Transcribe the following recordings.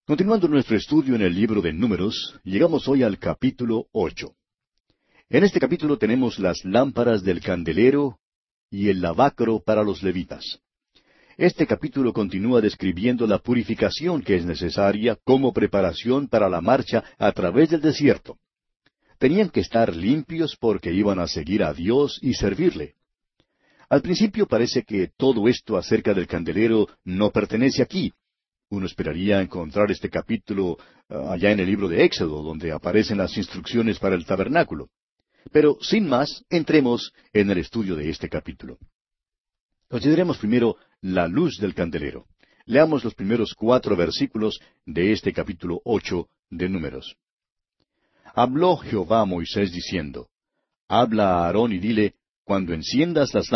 Continuando nuestro estudio en el libro de Números, llegamos hoy al capítulo 8. En este capítulo tenemos las lámparas del candelero y el lavacro para los levitas. Este capítulo continúa describiendo la purificación que es necesaria como preparación para la marcha a través del desierto. Tenían que estar limpios porque iban a seguir a Dios y servirle. Al principio parece que todo esto acerca del candelero no pertenece aquí. Uno esperaría encontrar este capítulo allá en el libro de Éxodo, donde aparecen las instrucciones para el tabernáculo. Pero, sin más, entremos en el estudio de este capítulo. Consideremos primero la luz del candelero. Leamos los primeros 4 versículos de este capítulo 8 de Números. Habló Jehová a Moisés diciendo, Habla a Aarón y dile, cuando enciendas las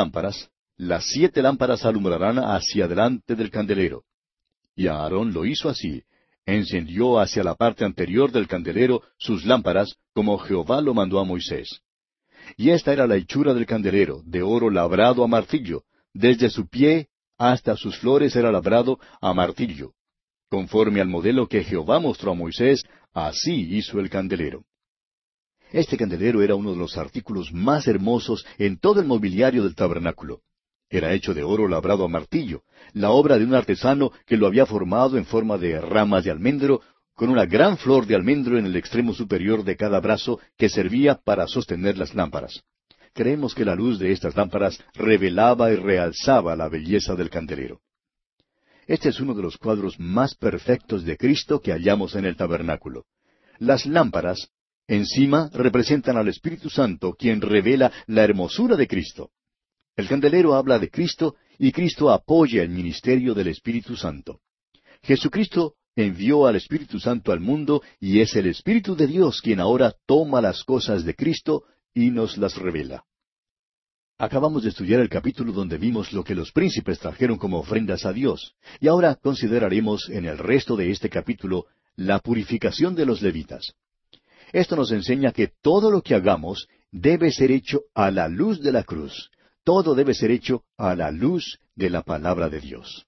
7 lámparas alumbrarán hacia delante del candelero. Y Aarón lo hizo así, encendió hacia la parte anterior del candelero sus lámparas, como Jehová lo mandó a Moisés. Y esta era la hechura del candelero, de oro labrado a martillo, desde su pie hasta sus flores era labrado a martillo. Conforme al modelo que Jehová mostró a Moisés, así hizo el candelero. Este candelero era uno de los artículos más hermosos en todo el mobiliario del tabernáculo. Era hecho de oro labrado a martillo, la obra de un artesano que lo había formado en forma de ramas de almendro, con una gran flor de almendro en el extremo superior de cada brazo que servía para sostener las lámparas. Creemos que la luz de estas lámparas revelaba y realzaba la belleza del candelero. Este es uno de los cuadros más perfectos de Cristo que hallamos en el tabernáculo. Las lámparas, encima, representan al Espíritu Santo, quien revela la hermosura de Cristo. El candelero habla de Cristo y Cristo apoya el ministerio del Espíritu Santo. Jesucristo envió al Espíritu Santo al mundo y es el Espíritu de Dios quien ahora toma las cosas de Cristo y nos las revela. Acabamos de estudiar el capítulo donde vimos lo que los príncipes trajeron como ofrendas a Dios, y ahora consideraremos en el resto de este capítulo la purificación de los levitas. Esto nos enseña que todo lo que hagamos debe ser hecho a la luz de la cruz. Todo debe ser hecho a la luz de la palabra de Dios.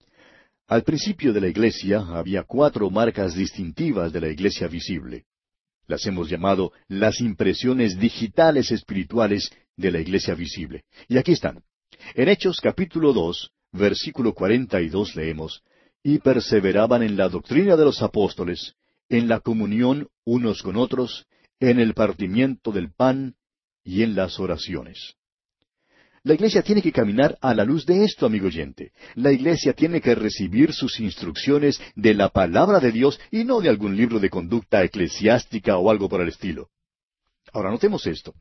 Al principio de la iglesia había 4 marcas distintivas de la iglesia visible. Las hemos llamado las impresiones digitales espirituales de la iglesia visible. Y aquí están. En Hechos capítulo 2, versículo 42 leemos, Y perseveraban en la doctrina de los apóstoles, en la comunión unos con otros, en el partimiento del pan y en las oraciones. La iglesia tiene que caminar a la luz de esto, amigo oyente. La iglesia tiene que recibir sus instrucciones de la palabra de Dios y no de algún libro de conducta eclesiástica o algo por el estilo. Ahora notemos esto.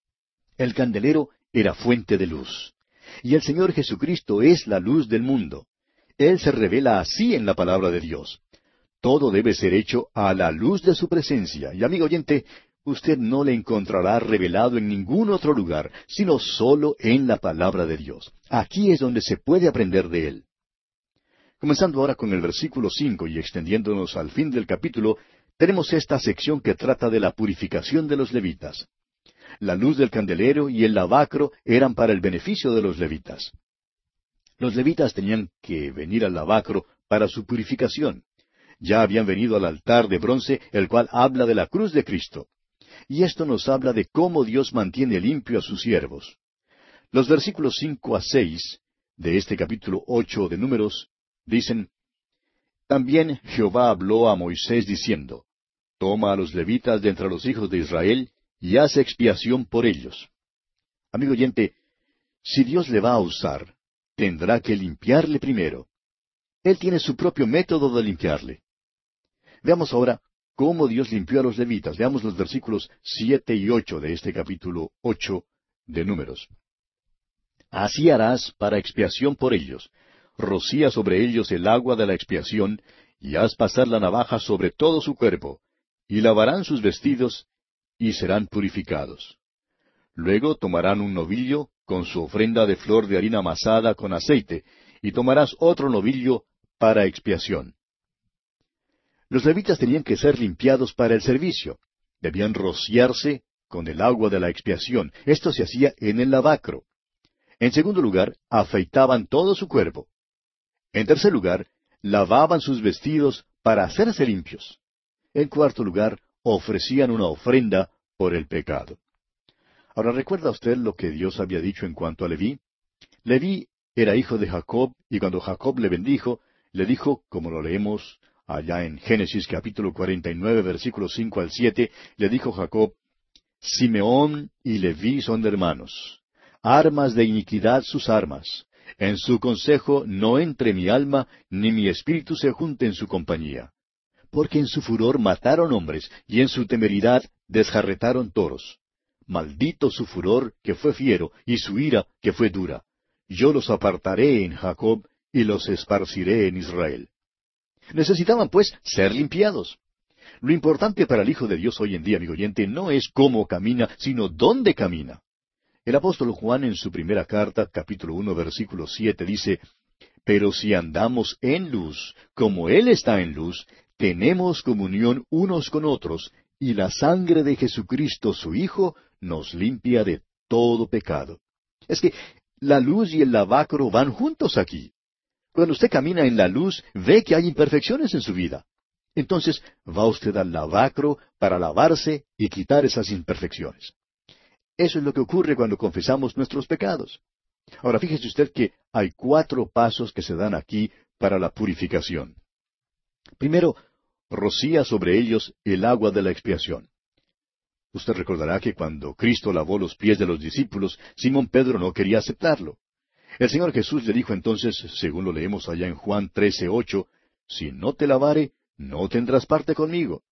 El candelero era fuente de luz. Y el Señor Jesucristo es la luz del mundo. Él se revela así en la palabra de Dios. Todo debe ser hecho a la luz de su presencia. Y amigo oyente, usted no le encontrará revelado en ningún otro lugar, sino solo en la palabra de Dios. Aquí es donde se puede aprender de Él. Comenzando ahora con el versículo 5 y extendiéndonos al fin del capítulo, tenemos esta sección que trata de la purificación de los levitas. La luz del candelero y el lavacro eran para el beneficio de los levitas. Los levitas tenían que venir al lavacro para su purificación. Ya habían venido al altar de bronce, el cual habla de la cruz de Cristo. Y esto nos habla de cómo Dios mantiene limpio a sus siervos. Los versículos 5 a 6 de este capítulo 8 de Números dicen, También Jehová habló a Moisés diciendo, Toma a los levitas de entre los hijos de Israel y haz expiación por ellos. Amigo oyente, si Dios le va a usar, tendrá que limpiarle primero. Él tiene su propio método de limpiarle. Veamos ahora cómo Dios limpió a los levitas. Veamos los versículos 7 y 8 de este capítulo 8 de Números. Así harás para expiación por ellos. Rocía sobre ellos el agua de la expiación, y haz pasar la navaja sobre todo su cuerpo, y lavarán sus vestidos, y serán purificados. Luego tomarán un novillo con su ofrenda de flor de harina amasada con aceite, y tomarás otro novillo para expiación. Los levitas tenían que ser limpiados para el servicio. Debían rociarse con el agua de la expiación. Esto se hacía en el lavacro. En segundo lugar, afeitaban todo su cuerpo. En tercer lugar, lavaban sus vestidos para hacerse limpios. En cuarto lugar, ofrecían una ofrenda por el pecado. Ahora, ¿recuerda usted lo que Dios había dicho en cuanto a Leví? Leví era hijo de Jacob, y cuando Jacob le bendijo, le dijo, como lo leemos allá en Génesis capítulo 49, versículos 5 al 7, le dijo Jacob, Simeón y Leví son hermanos. Armas de iniquidad sus armas. En su consejo no entre mi alma, ni mi espíritu se junte en su compañía. Porque en su furor mataron hombres, y en su temeridad desjarretaron toros. Maldito su furor, que fue fiero, y su ira, que fue dura. Yo los apartaré en Jacob, y los esparciré en Israel. Necesitaban, pues, ser limpiados. Lo importante para el Hijo de Dios hoy en día, amigo oyente, no es cómo camina, sino dónde camina. El apóstol Juan en su primera carta, capítulo 1, versículo 7, dice, Pero si andamos en luz, como Él está en luz, tenemos comunión unos con otros, y la sangre de Jesucristo su Hijo nos limpia de todo pecado. Es que la luz y el lavacro van juntos aquí. Cuando usted camina en la luz, ve que hay imperfecciones en su vida. Entonces va usted al lavacro para lavarse y quitar esas imperfecciones. Eso es lo que ocurre cuando confesamos nuestros pecados. Ahora fíjese usted que hay 4 pasos que se dan aquí para la purificación. Primero, rocía sobre ellos el agua de la expiación. Usted recordará que cuando Cristo lavó los pies de los discípulos, Simón Pedro no quería aceptarlo. El Señor Jesús le dijo entonces, según lo leemos allá en Juan 13:8, Si no te lavare, no tendrás parte conmigo.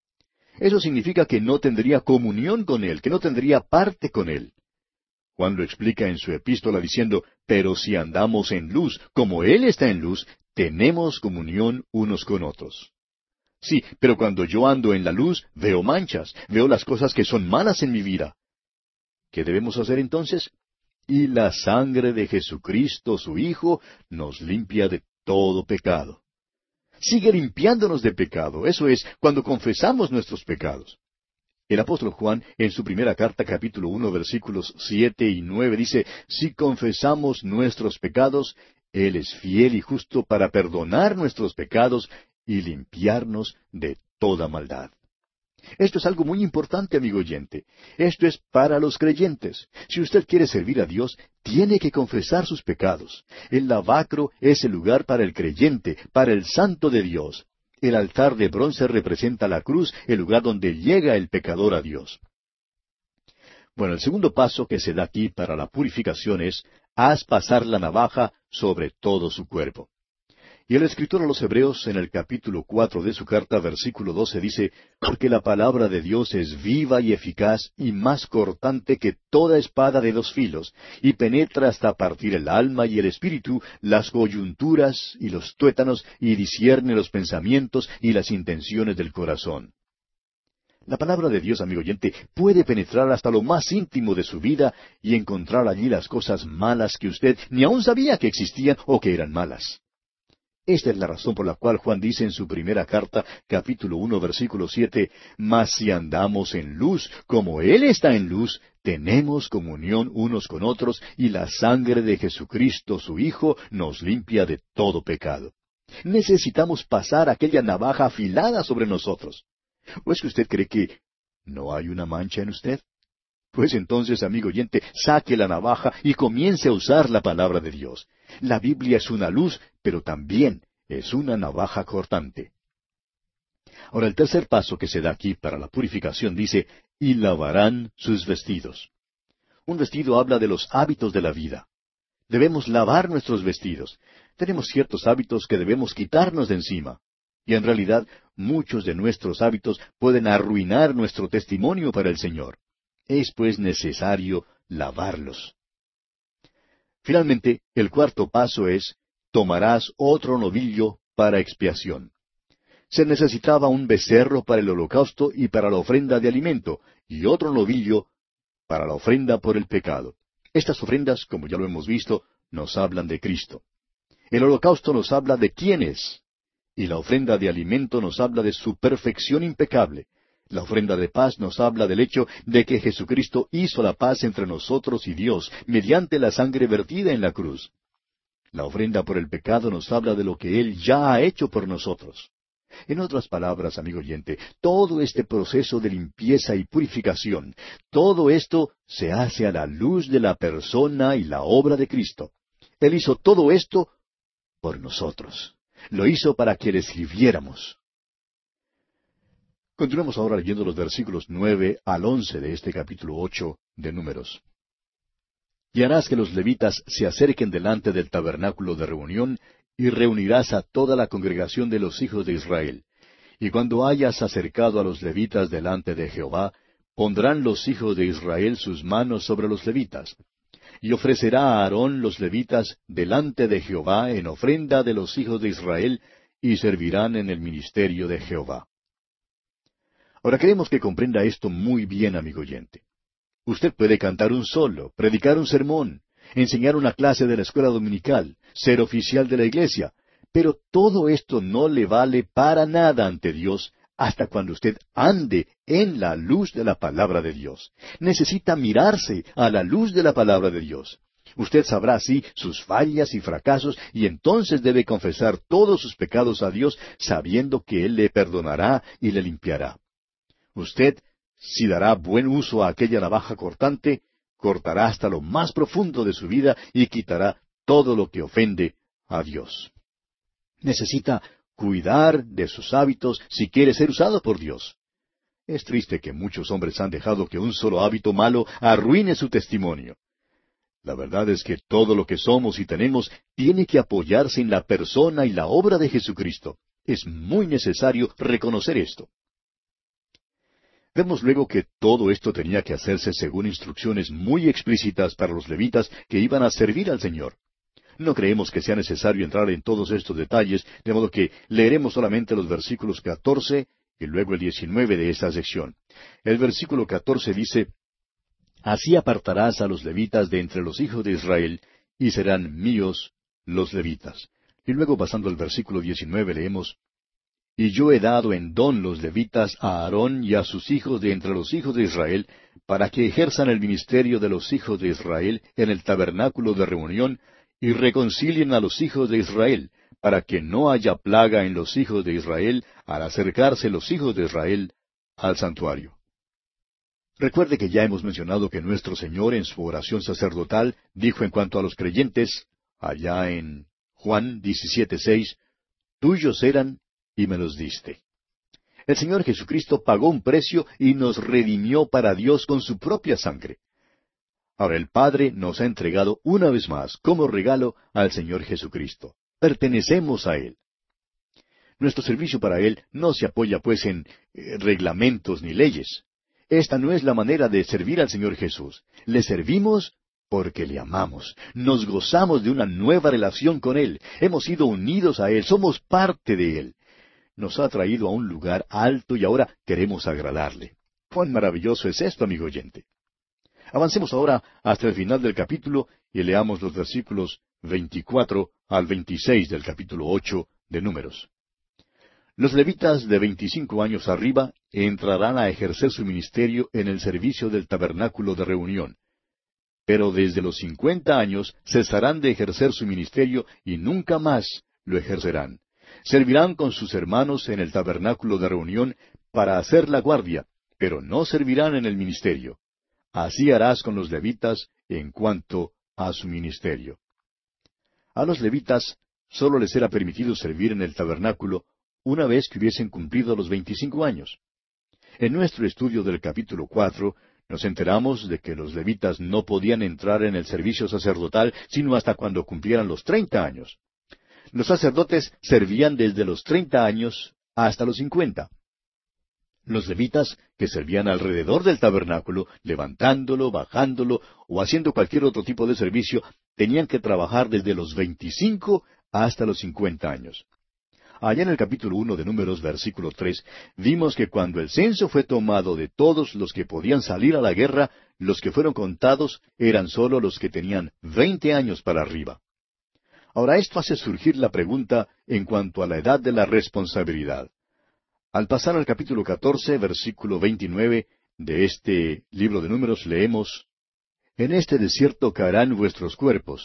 Eso significa que no tendría comunión con Él, que no tendría parte con Él. Juan lo explica en su epístola diciendo, Pero si andamos en luz, como Él está en luz, tenemos comunión unos con otros. Sí, pero cuando yo ando en la luz, veo manchas, veo las cosas que son malas en mi vida. ¿Qué debemos hacer entonces? Y la sangre de Jesucristo, su Hijo, nos limpia de todo pecado. Sigue limpiándonos de pecado, eso es, cuando confesamos nuestros pecados. El apóstol Juan, en su primera carta, capítulo 1, versículos 7 y 9, dice, Si confesamos nuestros pecados, Él es fiel y justo para perdonar nuestros pecados y limpiarnos de toda maldad. Esto es algo muy importante, amigo oyente. Esto es para los creyentes. Si usted quiere servir a Dios, tiene que confesar sus pecados. El lavacro es el lugar para el creyente, para el santo de Dios. El altar de bronce representa la cruz, el lugar donde llega el pecador a Dios. Bueno, el segundo paso que se da aquí para la purificación es, haz pasar la navaja sobre todo su cuerpo. Y el escritor a los Hebreos, en el capítulo 4 de su carta, versículo 12, dice, Porque la palabra de Dios es viva y eficaz y más cortante que toda espada de 2 filos, y penetra hasta partir el alma y el espíritu, las coyunturas y los tuétanos, y discierne los pensamientos y las intenciones del corazón. La palabra de Dios, amigo oyente, puede penetrar hasta lo más íntimo de su vida y encontrar allí las cosas malas que usted ni aun sabía que existían o que eran malas. Esta es la razón por la cual Juan dice en su primera carta, capítulo 1, versículo 7, Mas si andamos en luz, como Él está en luz, tenemos comunión unos con otros, y la sangre de Jesucristo, su Hijo, nos limpia de todo pecado. Necesitamos pasar aquella navaja afilada sobre nosotros. ¿O es que usted cree que no hay una mancha en usted? Pues entonces, amigo oyente, saque la navaja y comience a usar la palabra de Dios. La Biblia es una luz, pero también es una navaja cortante. Ahora, el tercer paso que se da aquí para la purificación dice, y lavarán sus vestidos. Un vestido habla de los hábitos de la vida. Debemos lavar nuestros vestidos. Tenemos ciertos hábitos que debemos quitarnos de encima. Y en realidad, muchos de nuestros hábitos pueden arruinar nuestro testimonio para el Señor. Es pues necesario lavarlos. Finalmente, el cuarto paso es, tomarás otro novillo para expiación. Se necesitaba un becerro para el holocausto y para la ofrenda de alimento, y otro novillo para la ofrenda por el pecado. Estas ofrendas, como ya lo hemos visto, nos hablan de Cristo. El holocausto nos habla de quién es, y la ofrenda de alimento nos habla de su perfección impecable. La ofrenda de paz nos habla del hecho de que Jesucristo hizo la paz entre nosotros y Dios mediante la sangre vertida en la cruz. La ofrenda por el pecado nos habla de lo que Él ya ha hecho por nosotros. En otras palabras, amigo oyente, todo este proceso de limpieza y purificación, todo esto se hace a la luz de la persona y la obra de Cristo. Él hizo todo esto por nosotros. Lo hizo para que le sirviéramos. Continuemos ahora leyendo los versículos 9 al 11 de este capítulo 8 de Números. Y harás que los levitas se acerquen delante del tabernáculo de reunión, y reunirás a toda la congregación de los hijos de Israel. Y cuando hayas acercado a los levitas delante de Jehová, pondrán los hijos de Israel sus manos sobre los levitas. Y ofrecerá a Aarón los levitas delante de Jehová en ofrenda de los hijos de Israel, y servirán en el ministerio de Jehová. Ahora queremos que comprenda esto muy bien, amigo oyente. Usted puede cantar un solo, predicar un sermón, enseñar una clase de la escuela dominical, ser oficial de la iglesia, pero todo esto no le vale para nada ante Dios hasta cuando usted ande en la luz de la palabra de Dios. Necesita mirarse a la luz de la palabra de Dios. Usted sabrá así sus fallas y fracasos, y entonces debe confesar todos sus pecados a Dios, sabiendo que Él le perdonará y le limpiará. Usted, si dará buen uso a aquella navaja cortante, cortará hasta lo más profundo de su vida y quitará todo lo que ofende a Dios. Necesita cuidar de sus hábitos si quiere ser usado por Dios. Es triste que muchos hombres han dejado que un solo hábito malo arruine su testimonio. La verdad es que todo lo que somos y tenemos tiene que apoyarse en la persona y la obra de Jesucristo. Es muy necesario reconocer esto. Vemos luego que todo esto tenía que hacerse según instrucciones muy explícitas para los levitas que iban a servir al Señor. No creemos que sea necesario entrar en todos estos detalles, de modo que leeremos solamente los versículos 14 y luego el 19 de esta sección. El versículo 14 dice, Así apartarás a los levitas de entre los hijos de Israel, y serán míos los levitas. Y luego pasando al versículo 19 leemos, Y yo he dado en don los levitas a Aarón y a sus hijos de entre los hijos de Israel, para que ejerzan el ministerio de los hijos de Israel en el tabernáculo de reunión, y reconcilien a los hijos de Israel, para que no haya plaga en los hijos de Israel al acercarse los hijos de Israel al santuario. Recuerde que ya hemos mencionado que nuestro Señor en su oración sacerdotal dijo en cuanto a los creyentes, allá en Juan 17:6, Tuyos eran y me los diste. El Señor Jesucristo pagó un precio y nos redimió para Dios con su propia sangre. Ahora el Padre nos ha entregado una vez más como regalo al Señor Jesucristo. Pertenecemos a Él. Nuestro servicio para Él no se apoya pues en reglamentos ni leyes. Esta no es la manera de servir al Señor Jesús. Le servimos porque le amamos. Nos gozamos de una nueva relación con Él. Hemos sido unidos a Él. Somos parte de Él. Nos ha traído a un lugar alto y ahora queremos agradarle. ¡Cuán maravilloso es esto, amigo oyente! Avancemos ahora hasta el final del capítulo y leamos los versículos 24 al 26 del capítulo 8 de Números. Los levitas de 25 años arriba entrarán a ejercer su ministerio en el servicio del tabernáculo de reunión. Pero desde los 50 años cesarán de ejercer su ministerio y nunca más lo ejercerán. Servirán con sus hermanos en el tabernáculo de reunión para hacer la guardia, pero no servirán en el ministerio. Así harás con los levitas en cuanto a su ministerio. A los levitas sólo les era permitido servir en el tabernáculo una vez que hubiesen cumplido los 25 años. En nuestro estudio del capítulo 4 nos enteramos de que los levitas no podían entrar en el servicio sacerdotal sino hasta cuando cumplieran los 30 años. Los sacerdotes servían desde los 30 años hasta los 50. Los levitas, que servían alrededor del tabernáculo, levantándolo, bajándolo o haciendo cualquier otro tipo de servicio, tenían que trabajar desde los 25 hasta los 50 años. Allá en el capítulo 1 de Números, versículo 3, vimos que cuando el censo fue tomado de todos los que podían salir a la guerra, los que fueron contados eran sólo los que tenían 20 años para arriba. Ahora esto hace surgir la pregunta en cuanto a la edad de la responsabilidad. Al pasar al capítulo 14, versículo 29 de este libro de Números, leemos, En este desierto caerán vuestros cuerpos,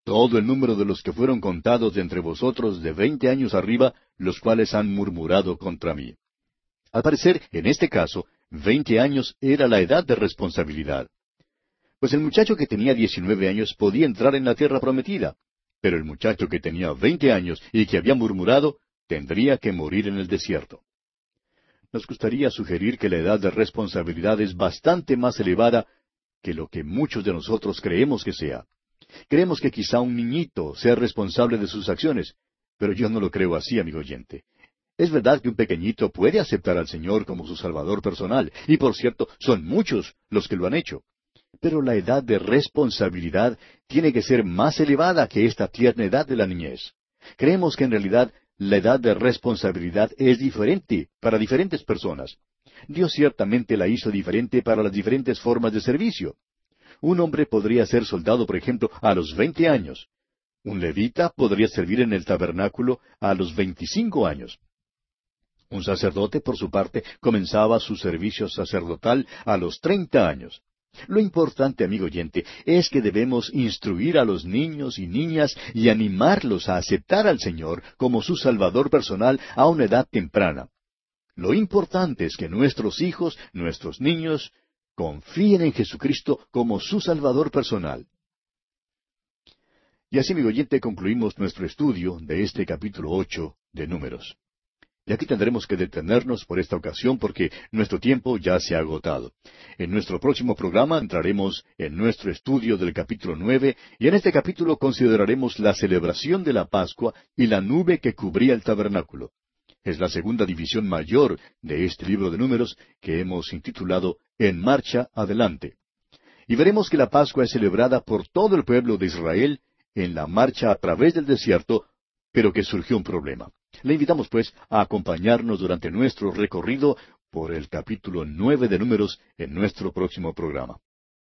todo el número de los que fueron contados de entre vosotros de 20 años arriba, los cuales han murmurado contra mí. Al parecer, en este caso, 20 años era la edad de responsabilidad. Pues el muchacho que tenía 19 años podía entrar en la tierra prometida, pero el muchacho que tenía 20 años y que había murmurado, tendría que morir en el desierto. Nos gustaría sugerir que la edad de responsabilidad es bastante más elevada que lo que muchos de nosotros creemos que sea. Creemos que quizá un niñito sea responsable de sus acciones, pero yo no lo creo así, amigo oyente. Es verdad que un pequeñito puede aceptar al Señor como su Salvador personal, y por cierto, son muchos los que lo han hecho. Pero la edad de responsabilidad tiene que ser más elevada que esta tierna edad de la niñez. Creemos que en realidad la edad de responsabilidad es diferente para diferentes personas. Dios ciertamente la hizo diferente para las diferentes formas de servicio. Un hombre podría ser soldado, por ejemplo, a los 20 años. Un levita podría servir en el tabernáculo a los 25 años. Un sacerdote, por su parte, comenzaba su servicio sacerdotal a los 30 años. Lo importante, amigo oyente, es que debemos instruir a los niños y niñas y animarlos a aceptar al Señor como su Salvador personal a una edad temprana. Lo importante es que nuestros hijos, nuestros niños, confíen en Jesucristo como su Salvador personal. Y así, amigo oyente, concluimos nuestro estudio de este capítulo 8 de Números. Y aquí tendremos que detenernos por esta ocasión porque nuestro tiempo ya se ha agotado. En nuestro próximo programa entraremos en nuestro estudio del capítulo 9 y en este capítulo consideraremos la celebración de la Pascua y la nube que cubría el tabernáculo. Es la segunda división mayor de este libro de Números que hemos intitulado En marcha adelante. Y veremos que la Pascua es celebrada por todo el pueblo de Israel en la marcha a través del desierto, pero que surgió un problema. Le invitamos, pues, a acompañarnos durante nuestro recorrido por el capítulo 9 de Números en nuestro próximo programa.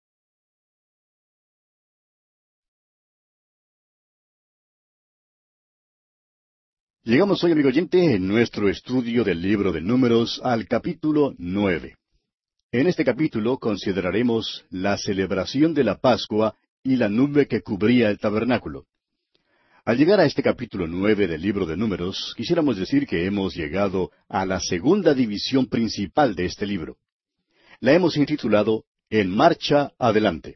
Llegamos hoy, amigo oyente, en nuestro estudio del libro de Números al capítulo 9. En este capítulo consideraremos la celebración de la Pascua y la nube que cubría el tabernáculo. Al llegar a este capítulo 9 del libro de Números, quisiéramos decir que hemos llegado a la segunda división principal de este libro. La hemos intitulado En marcha adelante.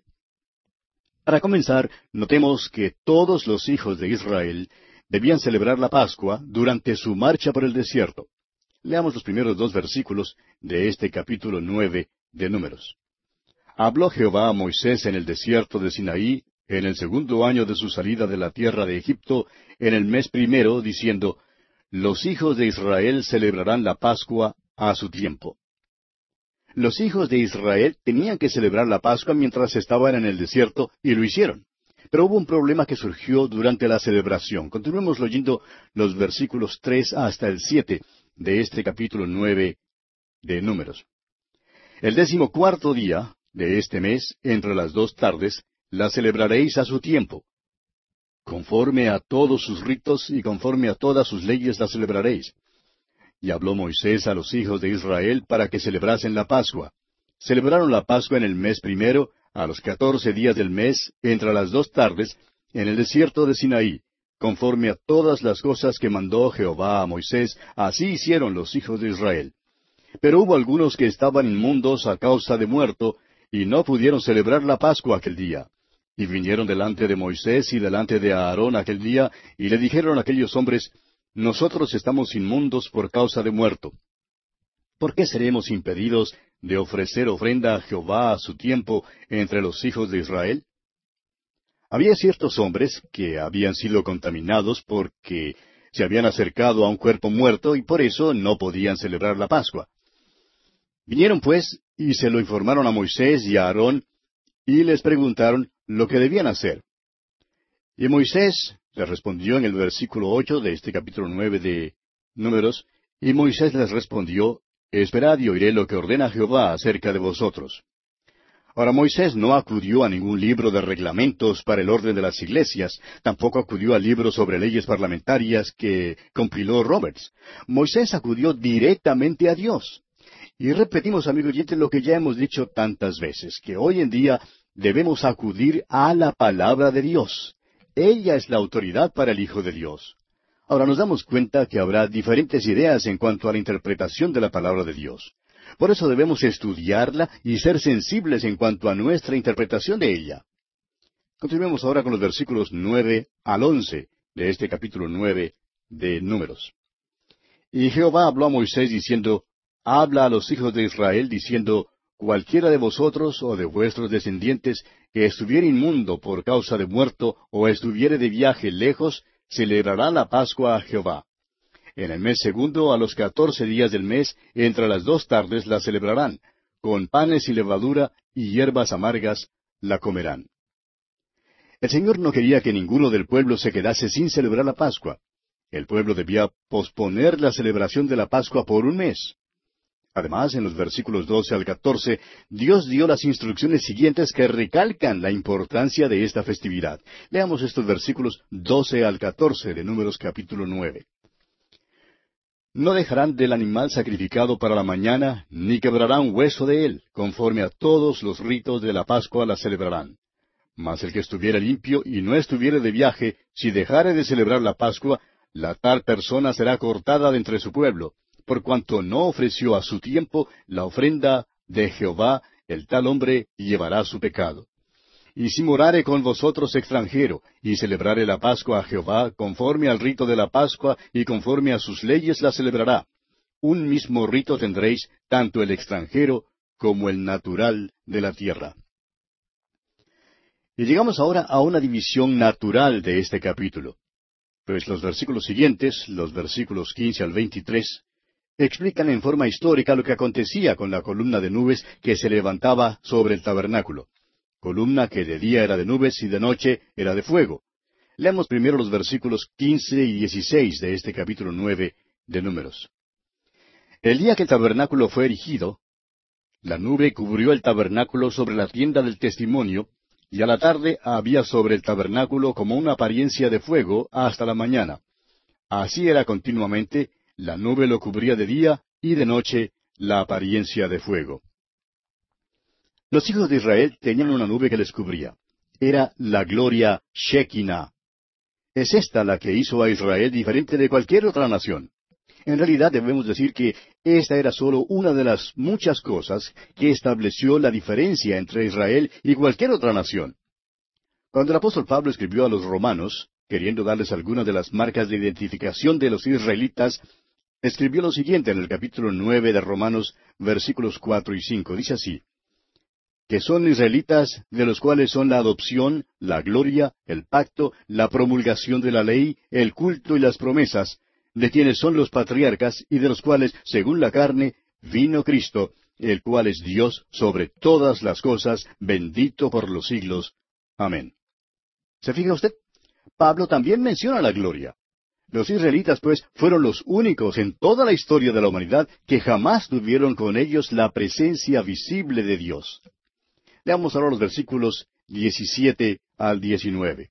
Para comenzar, notemos que todos los hijos de Israel debían celebrar la Pascua durante su marcha por el desierto. Leamos los primeros 2 versículos de este capítulo 9 de Números. Habló Jehová a Moisés en el desierto de Sinaí, en el 2º año de su salida de la tierra de Egipto, en el mes primero, diciendo, Los hijos de Israel celebrarán la Pascua a su tiempo. Los hijos de Israel tenían que celebrar la Pascua mientras estaban en el desierto, y lo hicieron. Pero hubo un problema que surgió durante la celebración. Continuemos leyendo los versículos 3 hasta el 7 de este capítulo 9 de Números. El 14º día de este mes, entre las 2 tardes, la celebraréis a su tiempo. Conforme a todos sus ritos y conforme a todas sus leyes la celebraréis. Y habló Moisés a los hijos de Israel para que celebrasen la Pascua. Celebraron la Pascua en el mes primero, a los 14 días del mes, entre las 2 tardes, en el desierto de Sinaí. Conforme a todas las cosas que mandó Jehová a Moisés, así hicieron los hijos de Israel. Pero hubo algunos que estaban inmundos a causa de muerto, y no pudieron celebrar la Pascua aquel día. Y vinieron delante de Moisés y delante de Aarón aquel día, y le dijeron a aquellos hombres, Nosotros estamos inmundos por causa de muerto. ¿Por qué seremos impedidos de ofrecer ofrenda a Jehová a su tiempo entre los hijos de Israel? Había ciertos hombres que habían sido contaminados porque se habían acercado a un cuerpo muerto y por eso no podían celebrar la Pascua. Vinieron pues y se lo informaron a Moisés y a Aarón y les preguntaron lo que debían hacer. Y Moisés les respondió en el versículo 8 de este capítulo 9 de Números, y Moisés les respondió, Esperad y oiré lo que ordena Jehová acerca de vosotros. Ahora Moisés no acudió a ningún libro de reglamentos para el orden de las iglesias, tampoco acudió al libro sobre leyes parlamentarias que compiló Roberts. Moisés acudió directamente a Dios. Y repetimos, amigo oyente, lo que ya hemos dicho tantas veces, que hoy en día debemos acudir a la palabra de Dios. Ella es la autoridad para el Hijo de Dios. Ahora nos damos cuenta que habrá diferentes ideas en cuanto a la interpretación de la palabra de Dios. Por eso debemos estudiarla y ser sensibles en cuanto a nuestra interpretación de ella. Continuemos ahora con los versículos 9 al 11 de este capítulo 9 de Números. Y Jehová habló a Moisés diciendo, habla a los hijos de Israel diciendo, cualquiera de vosotros o de vuestros descendientes que estuviere inmundo por causa de muerto o estuviere de viaje lejos, celebrará la Pascua a Jehová. En el mes segundo, a los 14 días del mes, entre las 2 tardes la celebrarán, con panes y levadura y hierbas amargas la comerán. El Señor no quería que ninguno del pueblo se quedase sin celebrar la Pascua. El pueblo debía posponer la celebración de la Pascua por un mes. Además, en los versículos 12 al 14, Dios dio las instrucciones siguientes que recalcan la importancia de esta festividad. Leamos estos versículos 12 al 14 de Números capítulo 9. No dejarán del animal sacrificado para la mañana, ni quebrarán hueso de él, conforme a todos los ritos de la Pascua la celebrarán. Mas el que estuviera limpio y no estuviere de viaje, si dejare de celebrar la Pascua, la tal persona será cortada de entre su pueblo, por cuanto no ofreció a su tiempo la ofrenda de Jehová, el tal hombre llevará su pecado. Y si morare con vosotros extranjero, y celebrare la Pascua a Jehová, conforme al rito de la Pascua, y conforme a sus leyes la celebrará. Un mismo rito tendréis, tanto el extranjero como el natural de la tierra. Y llegamos ahora a una división natural de este capítulo. Pues los versículos siguientes, los versículos 15 al 23, explican en forma histórica lo que acontecía con la columna de nubes que se levantaba sobre el tabernáculo. Columna que de día era de nubes y de noche era de fuego. Leamos primero los versículos 15 y 16 de este capítulo 9 de Números. El día que el tabernáculo fue erigido, la nube cubrió el tabernáculo sobre la tienda del testimonio, y a la tarde había sobre el tabernáculo como una apariencia de fuego hasta la mañana. Así era continuamente, la nube lo cubría de día y de noche la apariencia de fuego. Los hijos de Israel tenían una nube que les cubría. Era la gloria Shekinah. Es esta la que hizo a Israel diferente de cualquier otra nación. En realidad debemos decir que esta era solo una de las muchas cosas que estableció la diferencia entre Israel y cualquier otra nación. Cuando el apóstol Pablo escribió a los romanos, queriendo darles algunas de las marcas de identificación de los israelitas, escribió lo siguiente en el capítulo 9 de Romanos, versículos 4 y 5. Dice así, que son israelitas, de los cuales son la adopción, la gloria, el pacto, la promulgación de la ley, el culto y las promesas, de quienes son los patriarcas y de los cuales, según la carne, vino Cristo, el cual es Dios sobre todas las cosas, bendito por los siglos. Amén. ¿Se fija usted? Pablo también menciona la gloria. Los israelitas, pues, fueron los únicos en toda la historia de la humanidad que jamás tuvieron con ellos la presencia visible de Dios. Leamos ahora los versículos 17 al 19.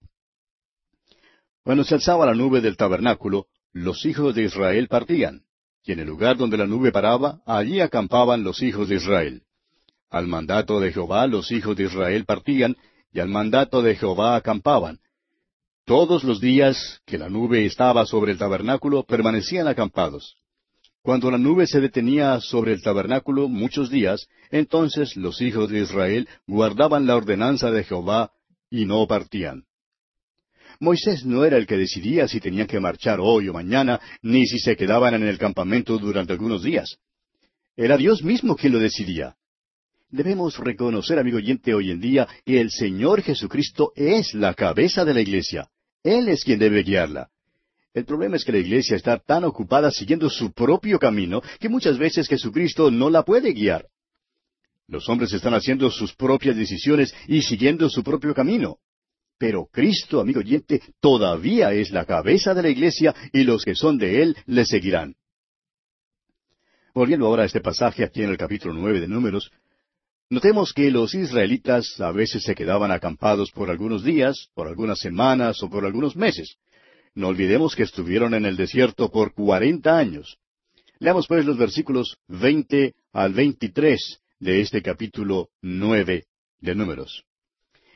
Cuando se alzaba la nube del tabernáculo, los hijos de Israel partían, y en el lugar donde la nube paraba, allí acampaban los hijos de Israel. Al mandato de Jehová los hijos de Israel partían, y al mandato de Jehová acampaban. Todos los días que la nube estaba sobre el tabernáculo, permanecían acampados. Cuando la nube se detenía sobre el tabernáculo muchos días, entonces los hijos de Israel guardaban la ordenanza de Jehová y no partían. Moisés no era el que decidía si tenían que marchar hoy o mañana, ni si se quedaban en el campamento durante algunos días. Era Dios mismo quien lo decidía. Debemos reconocer, amigo oyente, hoy en día que el Señor Jesucristo es la cabeza de la iglesia. Él es quien debe guiarla. El problema es que la iglesia está tan ocupada siguiendo su propio camino que muchas veces Jesucristo no la puede guiar. Los hombres están haciendo sus propias decisiones y siguiendo su propio camino. Pero Cristo, amigo oyente, todavía es la cabeza de la iglesia y los que son de Él le seguirán. Volviendo ahora a este pasaje aquí en el capítulo 9 de Números, notemos que los israelitas a veces se quedaban acampados por algunos días, por algunas semanas o por algunos meses. No olvidemos que estuvieron en el desierto por 40 años. Leamos pues los versículos 20 al 23 de este capítulo 9 de Números.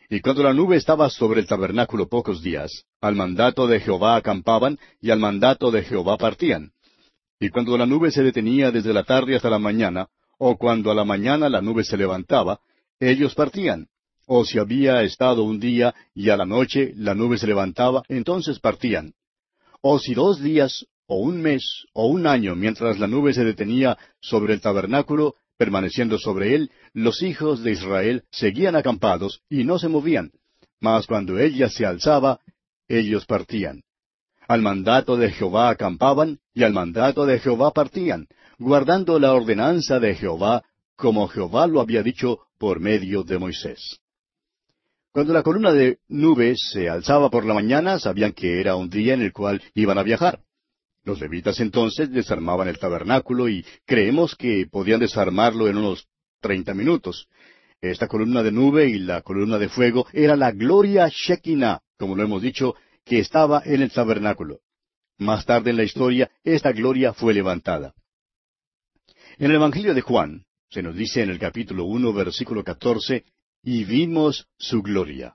Y cuando la nube estaba sobre el tabernáculo pocos días, al mandato de Jehová acampaban, y al mandato de Jehová partían. Y cuando la nube se detenía desde la tarde hasta la mañana, o cuando a la mañana la nube se levantaba, ellos partían. O si había estado un día y a la noche la nube se levantaba, entonces partían. O si 2 días, o un mes, o un año, mientras la nube se detenía sobre el tabernáculo, permaneciendo sobre él, los hijos de Israel seguían acampados y no se movían. Mas cuando ella se alzaba, ellos partían. Al mandato de Jehová acampaban, y al mandato de Jehová partían, guardando la ordenanza de Jehová, como Jehová lo había dicho por medio de Moisés. Cuando la columna de nube se alzaba por la mañana, sabían que era un día en el cual iban a viajar. Los levitas entonces desarmaban el tabernáculo y creemos que podían desarmarlo en unos 30 minutos. Esta columna de nube y la columna de fuego era la gloria Shekinah, como lo hemos dicho, que estaba en el tabernáculo. Más tarde en la historia, esta gloria fue levantada. En el Evangelio de Juan, se nos dice en el capítulo 1, versículo 14, y vimos su gloria.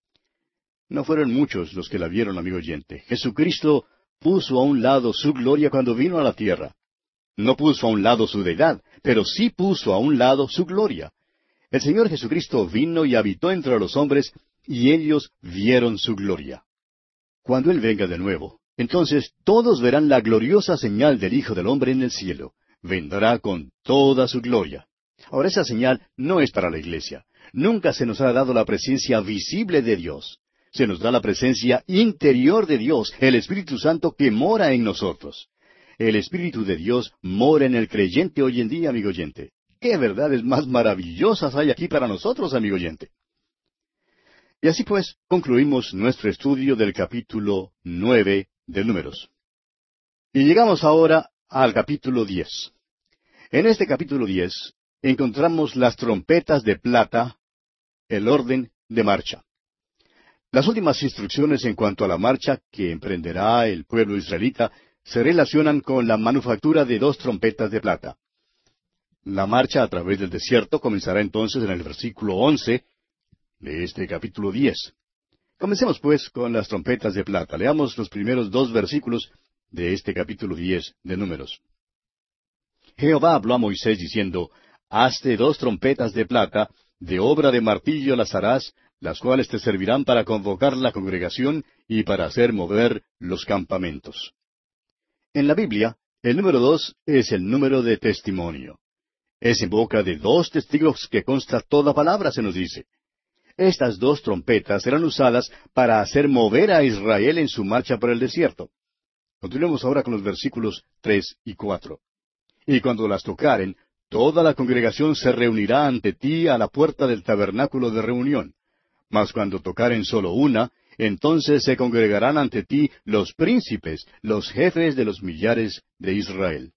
No fueron muchos los que la vieron, amigo oyente. Jesucristo puso a un lado su gloria cuando vino a la tierra. No puso a un lado su deidad, pero sí puso a un lado su gloria. El Señor Jesucristo vino y habitó entre los hombres, y ellos vieron su gloria. Cuando Él venga de nuevo, entonces todos verán la gloriosa señal del Hijo del Hombre en el cielo. Vendrá con toda su gloria. Ahora, esa señal no es para la iglesia. Nunca se nos ha dado la presencia visible de Dios. Se nos da la presencia interior de Dios, el Espíritu Santo que mora en nosotros. El Espíritu de Dios mora en el creyente hoy en día, amigo oyente. ¿Qué verdades más maravillosas hay aquí para nosotros, amigo oyente? Y así pues, concluimos nuestro estudio del capítulo 9 de Números. Y llegamos ahora al capítulo 10. En este capítulo 10 encontramos las trompetas de plata, el orden de marcha. Las últimas instrucciones en cuanto a la marcha que emprenderá el pueblo israelita se relacionan con la manufactura de 2 trompetas de plata. La marcha a través del desierto comenzará entonces en el versículo 11 de este capítulo 10. Comencemos pues con las trompetas de plata. Leamos los primeros 2 versículos de este capítulo 10 de Números. Jehová habló a Moisés diciendo, Hazte 2 trompetas de plata, de obra de martillo las harás, las cuales te servirán para convocar la congregación y para hacer mover los campamentos. En la Biblia, el número 2 es el número de testimonio. Es en boca de 2 testigos que consta toda palabra, se nos dice. Estas 2 trompetas serán usadas para hacer mover a Israel en su marcha por el desierto. Continuemos ahora con los versículos 3 y 4. Y cuando las tocaren, toda la congregación se reunirá ante ti a la puerta del tabernáculo de reunión. Mas cuando tocaren solo una, entonces se congregarán ante ti los príncipes, los jefes de los millares de Israel.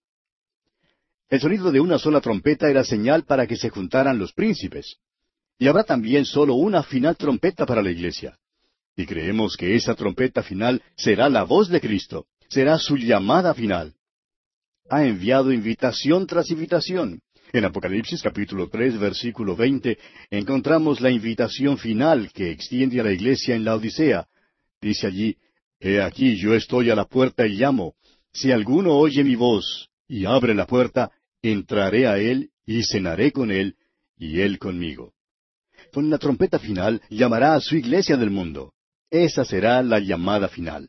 El sonido de una sola trompeta era señal para que se juntaran los príncipes. Y habrá también solo una final trompeta para la iglesia. Y creemos que esa trompeta final será la voz de Cristo, será su llamada final. Ha enviado invitación tras invitación. En Apocalipsis capítulo 3, versículo 20, encontramos la invitación final que extiende a la iglesia en la Odisea. Dice allí, He aquí yo estoy a la puerta y llamo. Si alguno oye mi voz y abre la puerta, entraré a él y cenaré con él y él conmigo. Con la trompeta final llamará a su iglesia del mundo. Esa será la llamada final.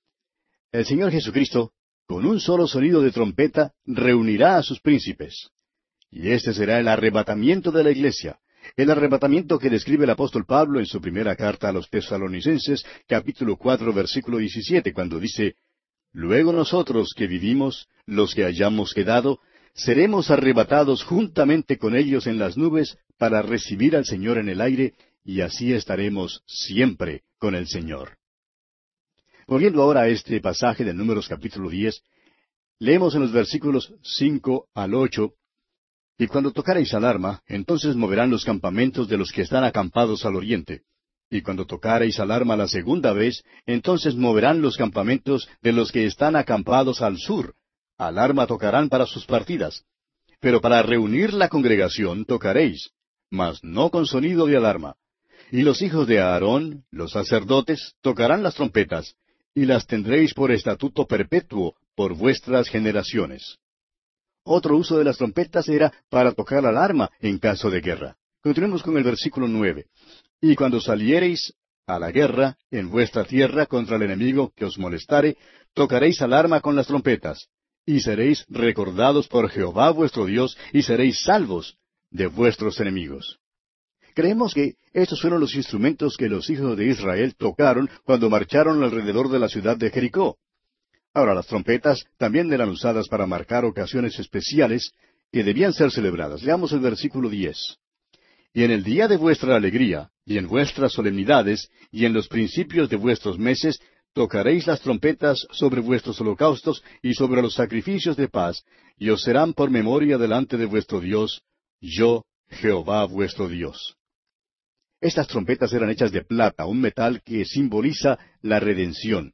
El Señor Jesucristo, con un solo sonido de trompeta, reunirá a sus príncipes. Y este será el arrebatamiento de la iglesia, el arrebatamiento que describe el apóstol Pablo en su primera carta a los Tesalonicenses, capítulo 4, versículo 17, cuando dice, Luego nosotros que vivimos, los que hayamos quedado, seremos arrebatados juntamente con ellos en las nubes para recibir al Señor en el aire, y así estaremos siempre con el Señor. Volviendo ahora a este pasaje de Números capítulo 10, leemos en los versículos 5 al 8, Y cuando tocareis alarma, entonces moverán los campamentos de los que están acampados al oriente. Y cuando tocareis alarma la segunda vez, entonces moverán los campamentos de los que están acampados al sur. Alarma tocarán para sus partidas. Pero para reunir la congregación tocaréis, mas no con sonido de alarma. Y los hijos de Aarón, los sacerdotes, tocarán las trompetas, y las tendréis por estatuto perpetuo por vuestras generaciones. Otro uso de las trompetas era para tocar alarma en caso de guerra. Continuemos con el versículo 9. Y cuando saliereis a la guerra en vuestra tierra contra el enemigo que os molestare, tocaréis alarma con las trompetas, y seréis recordados por Jehová vuestro Dios, y seréis salvos de vuestros enemigos. Creemos que estos fueron los instrumentos que los hijos de Israel tocaron cuando marcharon alrededor de la ciudad de Jericó. Ahora, las trompetas también eran usadas para marcar ocasiones especiales que debían ser celebradas. Leamos el versículo 10. Y en el día de vuestra alegría, y en vuestras solemnidades, y en los principios de vuestros meses, tocaréis las trompetas sobre vuestros holocaustos y sobre los sacrificios de paz, y os serán por memoria delante de vuestro Dios, yo, Jehová vuestro Dios. Estas trompetas eran hechas de plata, un metal que simboliza la redención.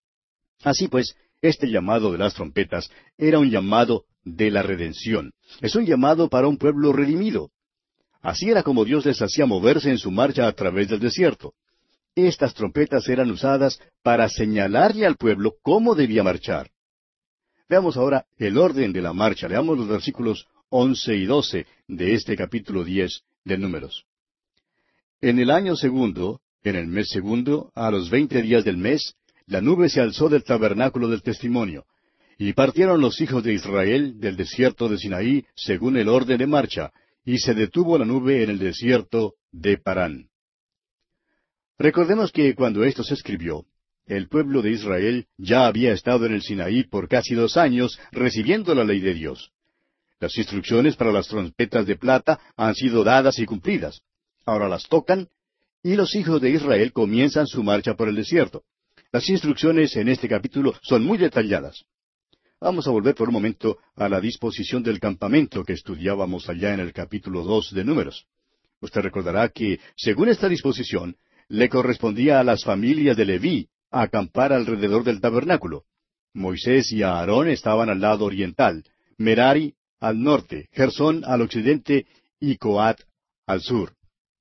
Así pues, este llamado de las trompetas era un llamado de la redención. Es un llamado para un pueblo redimido. Así era como Dios les hacía moverse en su marcha a través del desierto. Estas trompetas eran usadas para señalarle al pueblo cómo debía marchar. Veamos ahora el orden de la marcha. Leamos los versículos 11 y 12 de este capítulo 10 de Números. En el año segundo, en el mes segundo, a los 20 días del mes, la nube se alzó del tabernáculo del testimonio, y partieron los hijos de Israel del desierto de Sinaí según el orden de marcha, y se detuvo la nube en el desierto de Parán. Recordemos que cuando esto se escribió, el pueblo de Israel ya había estado en el Sinaí por casi 2 años recibiendo la ley de Dios. Las instrucciones para las trompetas de plata han sido dadas y cumplidas. Ahora las tocan, y los hijos de Israel comienzan su marcha por el desierto. Las instrucciones en este capítulo son muy detalladas. Vamos a volver por un momento a la disposición del campamento que estudiábamos allá en el capítulo 2 de Números. Usted recordará que, según esta disposición, le correspondía a las familias de Leví acampar alrededor del tabernáculo. Moisés y Aarón estaban al lado oriental, Merari al norte, Gersón al occidente y Coat al sur.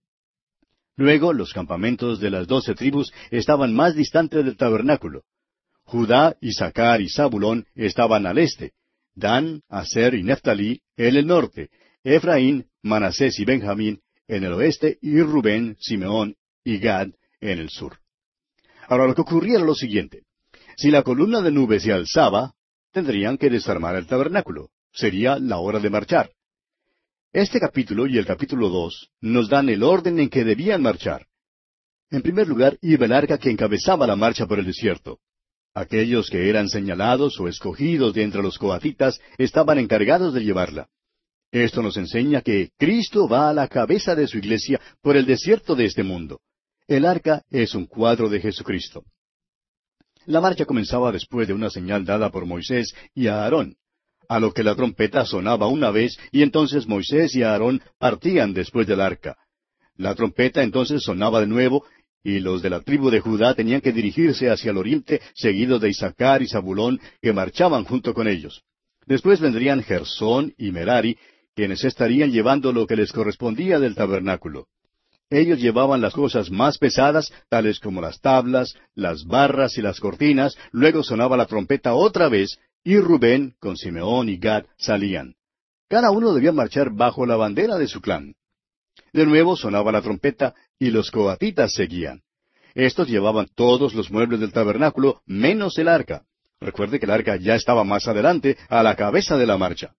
Luego, los campamentos de las 12 tribus estaban más distantes del tabernáculo. Judá, Isaacar y Zabulón estaban al este, Dan, Aser y Neftalí en el norte, Efraín, Manasés y Benjamín en el oeste, y Rubén, Simeón y Gad en el sur. Ahora, lo que ocurría era lo siguiente. Si la columna de nube se alzaba, tendrían que desarmar el tabernáculo. Sería la hora de marchar. Este capítulo y el capítulo 2 nos dan el orden en que debían marchar. En primer lugar, iba el arca que encabezaba la marcha por el desierto. Aquellos que eran señalados o escogidos de entre los coatitas estaban encargados de llevarla. Esto nos enseña que Cristo va a la cabeza de su iglesia por el desierto de este mundo. El arca es un cuadro de Jesucristo. La marcha comenzaba después de una señal dada por Moisés y Aarón, a lo que la trompeta sonaba una vez, y entonces Moisés y Aarón partían después del arca. La trompeta entonces sonaba de nuevo, y los de la tribu de Judá tenían que dirigirse hacia el oriente, seguidos de Isaacar y Zabulón, que marchaban junto con ellos. Después vendrían Gersón y Merari, quienes estarían llevando lo que les correspondía del tabernáculo. Ellos llevaban las cosas más pesadas, tales como las tablas, las barras y las cortinas. Luego sonaba la trompeta otra vez, y Rubén, con Simeón y Gad, salían. Cada uno debía marchar bajo la bandera de su clan. De nuevo sonaba la trompeta, y los coatitas seguían. Estos llevaban todos los muebles del tabernáculo, menos el arca. Recuerde que el arca ya estaba más adelante, a la cabeza de la marcha.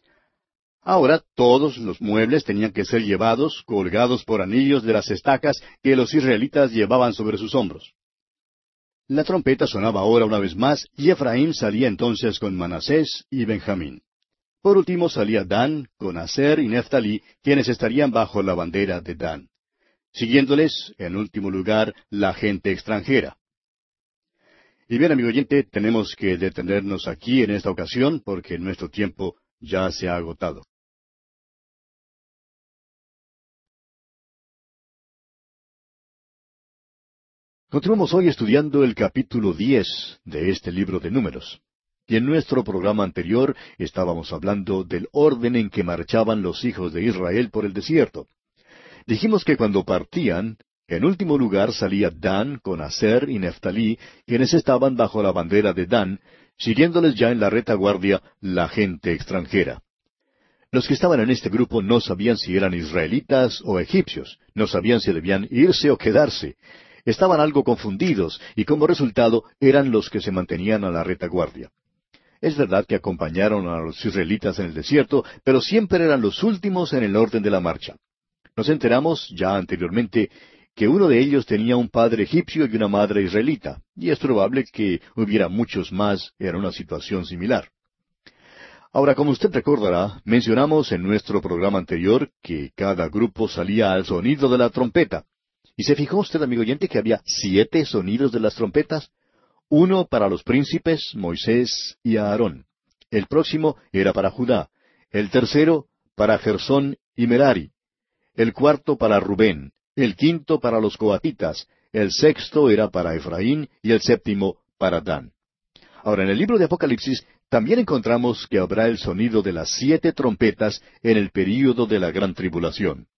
Ahora todos los muebles tenían que ser llevados, colgados por anillos de las estacas que los israelitas llevaban sobre sus hombros. La trompeta sonaba ahora una vez más, y Efraín salía entonces con Manasés y Benjamín. Por último salía Dan con Aser y Neftalí, quienes estarían bajo la bandera de Dan. Siguiéndoles, en último lugar, la gente extranjera. Y bien, amigo oyente, tenemos que detenernos aquí en esta ocasión, porque nuestro tiempo ya se ha agotado. Continuamos hoy estudiando el capítulo 10 de este libro de Números. Y en nuestro programa anterior estábamos hablando del orden en que marchaban los hijos de Israel por el desierto. Dijimos que cuando partían, En último lugar salía Dan con Aser y Neftalí, quienes estaban bajo la bandera de Dan, siguiéndoles ya en la retaguardia la gente extranjera. Los que estaban en este grupo no sabían si eran israelitas o egipcios, no sabían si debían irse o quedarse. Estaban algo confundidos y como resultado eran los que se mantenían a la retaguardia. Es verdad que acompañaron a los israelitas en el desierto, pero siempre eran los últimos en el orden de la marcha. Nos enteramos ya anteriormente que uno de ellos tenía un padre egipcio y una madre israelita, y es probable que hubiera muchos más en una situación similar. Ahora, como usted recordará, mencionamos en nuestro programa anterior que cada grupo salía al sonido de la trompeta. ¿Y se fijó usted, amigo oyente, que había 7 sonidos de las trompetas? Uno para los príncipes, Moisés y Aarón. El próximo era para Judá. El tercero para Gersón y Merari. El cuarto para Rubén. El quinto para los coatitas. El sexto era para Efraín y el séptimo para Dan. Ahora, en el libro de Apocalipsis también encontramos que habrá el sonido de las 7 trompetas en el período de la gran tribulación.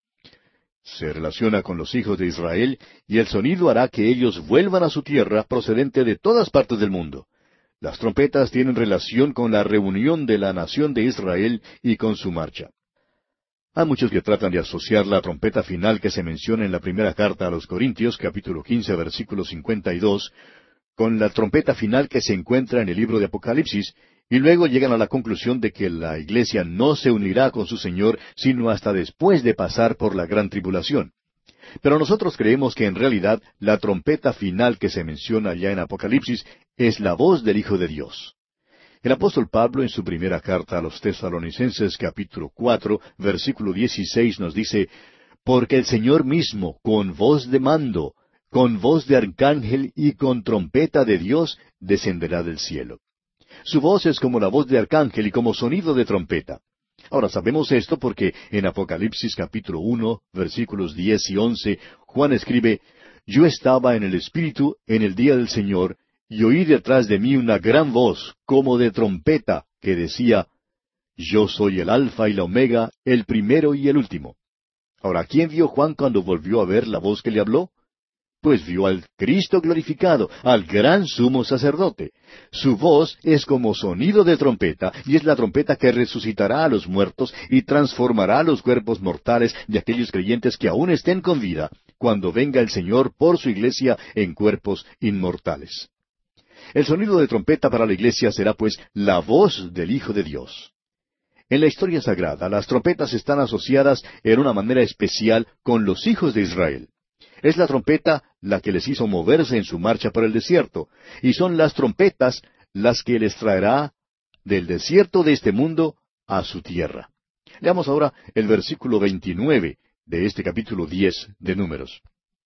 Se relaciona con los hijos de Israel y el sonido hará que ellos vuelvan a su tierra procedente de todas partes del mundo. Las trompetas tienen relación con la reunión de la nación de Israel y con su marcha. Hay muchos que tratan de asociar la trompeta final que se menciona en la primera carta a los Corintios, capítulo 15, versículo 52, con la trompeta final que se encuentra en el libro de Apocalipsis, y luego llegan a la conclusión de que la iglesia no se unirá con su Señor sino hasta después de pasar por la gran tribulación. Pero nosotros creemos que en realidad la trompeta final que se menciona ya en Apocalipsis es la voz del Hijo de Dios. El apóstol Pablo en su primera carta a los Tesalonicenses capítulo 4, versículo 16 nos dice, «Porque el Señor mismo, con voz de mando, con voz de arcángel y con trompeta de Dios, descenderá del cielo». Su voz es como la voz de arcángel y como sonido de trompeta. Ahora sabemos esto porque en Apocalipsis capítulo 1, versículos 10 y 11, Juan escribe, «Yo estaba en el Espíritu en el día del Señor, y oí detrás de mí una gran voz, como de trompeta, que decía, Yo soy el Alfa y la Omega, el primero y el último». Ahora, ¿quién vio Juan cuando volvió a ver la voz que le habló? Pues vio al Cristo glorificado, al gran sumo sacerdote. Su voz es como sonido de trompeta, y es la trompeta que resucitará a los muertos y transformará los cuerpos mortales de aquellos creyentes que aún estén con vida, cuando venga el Señor por su iglesia en cuerpos inmortales. El sonido de trompeta para la iglesia será pues la voz del Hijo de Dios. En la historia sagrada, las trompetas están asociadas en una manera especial con los hijos de Israel. Es la trompeta la que les hizo moverse en su marcha por el desierto, y son las trompetas las que les traerá del desierto de este mundo a su tierra. Leamos ahora el versículo 29 de este capítulo 10 de Números.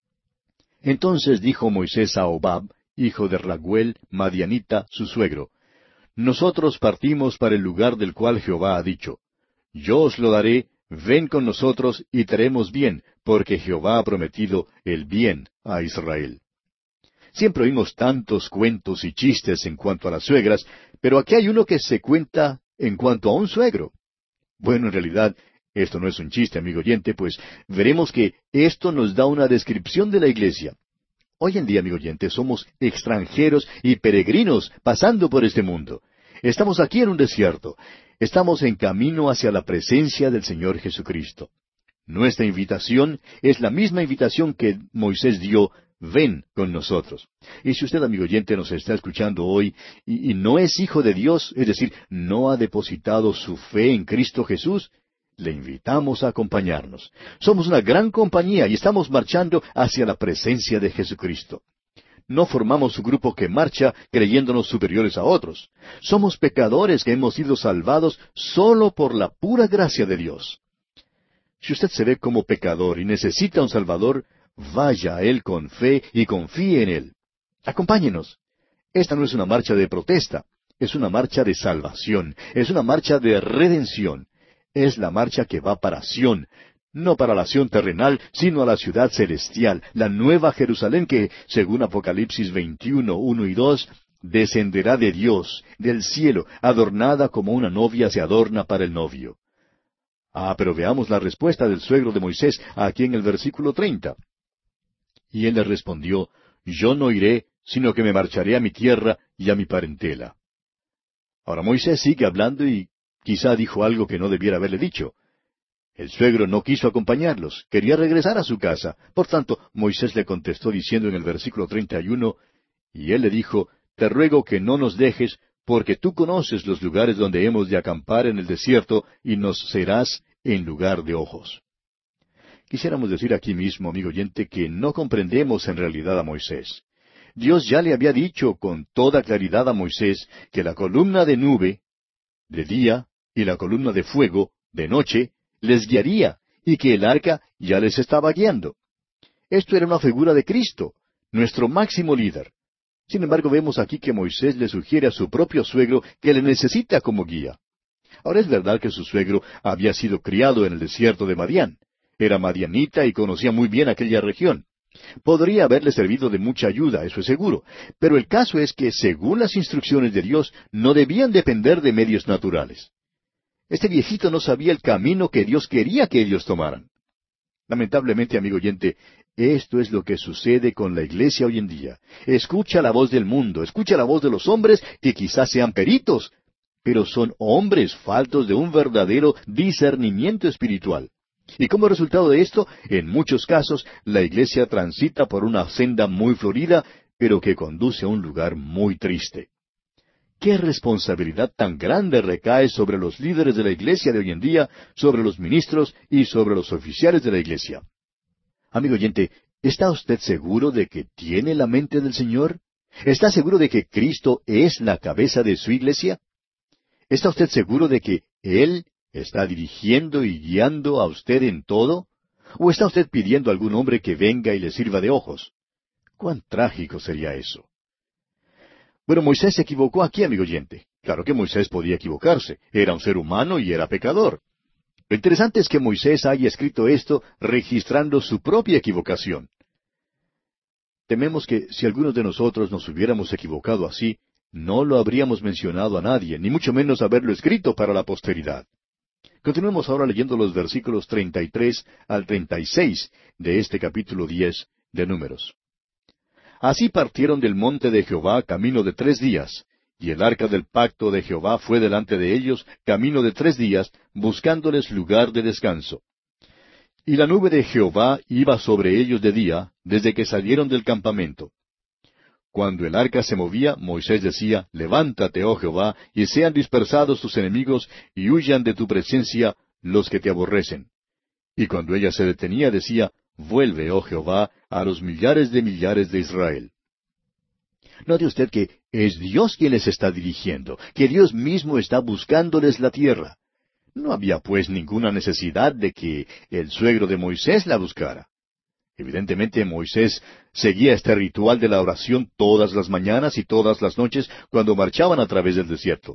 Entonces dijo Moisés a Hobab, hijo de Raguel, Madianita, su suegro, Nosotros partimos para el lugar del cual Jehová ha dicho, Yo os lo daré, ven con nosotros y traeremos bien, porque Jehová ha prometido el bien a Israel. Siempre oímos tantos cuentos y chistes en cuanto a las suegras, pero aquí hay uno que se cuenta en cuanto a un suegro. Bueno, en realidad, esto no es un chiste, amigo oyente, pues veremos que esto nos da una descripción de la iglesia. Hoy en día, amigo oyente, somos extranjeros y peregrinos pasando por este mundo. Estamos aquí en un desierto. Estamos en camino hacia la presencia del Señor Jesucristo. Nuestra invitación es la misma invitación que Moisés dio, ven con nosotros. Y si usted, amigo oyente, nos está escuchando hoy y no es hijo de Dios, es decir, no ha depositado su fe en Cristo Jesús, le invitamos a acompañarnos. Somos una gran compañía y estamos marchando hacia la presencia de Jesucristo. No formamos un grupo que marcha creyéndonos superiores a otros. Somos pecadores que hemos sido salvados solo por la pura gracia de Dios. Si usted se ve como pecador y necesita un Salvador, vaya a Él con fe y confíe en Él. Acompáñenos. Esta no es una marcha de protesta, es una marcha de salvación, es una marcha de redención. Es la marcha que va para Sión, no para la Sión terrenal, sino a la ciudad celestial, la nueva Jerusalén que, según Apocalipsis 21, 1 y 2, descenderá de Dios, del cielo, adornada como una novia se adorna para el novio. Pero veamos la respuesta del suegro de Moisés aquí en el versículo 30. Y él le respondió, Yo no iré, sino que me marcharé a mi tierra y a mi parentela. Ahora Moisés sigue hablando y quizá dijo algo que no debiera haberle dicho. El suegro no quiso acompañarlos, quería regresar a su casa. Por tanto, Moisés le contestó diciendo en el versículo 31, y él le dijo, Te ruego que no nos dejes, porque tú conoces los lugares donde hemos de acampar en el desierto, y nos serás en lugar de ojos. Quisiéramos decir aquí mismo, amigo oyente, que no comprendemos en realidad a Moisés. Dios ya le había dicho con toda claridad a Moisés que la columna de nube de día y la columna de fuego de noche les guiaría, y que el arca ya les estaba guiando. Esto era una figura de Cristo, nuestro máximo líder. Sin embargo, vemos aquí que Moisés le sugiere a su propio suegro que le necesita como guía. Ahora es verdad que su suegro había sido criado en el desierto de Madián. Era madianita y conocía muy bien aquella región. Podría haberle servido de mucha ayuda, eso es seguro. Pero el caso es que, según las instrucciones de Dios, no debían depender de medios naturales. Este viejito no sabía el camino que Dios quería que ellos tomaran. Lamentablemente, amigo oyente, esto es lo que sucede con la iglesia hoy en día. Escucha la voz del mundo, escucha la voz de los hombres que quizás sean peritos, pero son hombres faltos de un verdadero discernimiento espiritual. Y como resultado de esto, en muchos casos, la iglesia transita por una senda muy florida, pero que conduce a un lugar muy triste. ¿Qué responsabilidad tan grande recae sobre los líderes de la iglesia de hoy en día, sobre los ministros y sobre los oficiales de la iglesia? Amigo oyente, ¿está usted seguro de que tiene la mente del Señor? ¿Está seguro de que Cristo es la cabeza de su iglesia? ¿Está usted seguro de que Él está dirigiendo y guiando a usted en todo? ¿O está usted pidiendo a algún hombre que venga y le sirva de ojos? ¡Cuán trágico sería eso! Bueno, Moisés se equivocó aquí, amigo oyente. Claro que Moisés podía equivocarse. Era un ser humano y era pecador. Lo interesante es que Moisés haya escrito esto registrando su propia equivocación. Tememos que si algunos de nosotros nos hubiéramos equivocado así, no lo habríamos mencionado a nadie, ni mucho menos haberlo escrito para la posteridad. Continuemos ahora leyendo los versículos 33 al 36 de este capítulo 10 de Números. Así partieron del monte de Jehová camino de 3 días, y el arca del pacto de Jehová fue delante de ellos camino de 3 días, buscándoles lugar de descanso. Y la nube de Jehová iba sobre ellos de día, desde que salieron del campamento. Cuando el arca se movía, Moisés decía, Levántate, oh Jehová, y sean dispersados tus enemigos, y huyan de tu presencia los que te aborrecen. Y cuando ella se detenía, decía, Vuelve, oh Jehová, a los millares de Israel. Note usted que es Dios quien les está dirigiendo, que Dios mismo está buscándoles la tierra. No había pues ninguna necesidad de que el suegro de Moisés la buscara. Evidentemente Moisés seguía este ritual de la oración todas las mañanas y todas las noches cuando marchaban a través del desierto.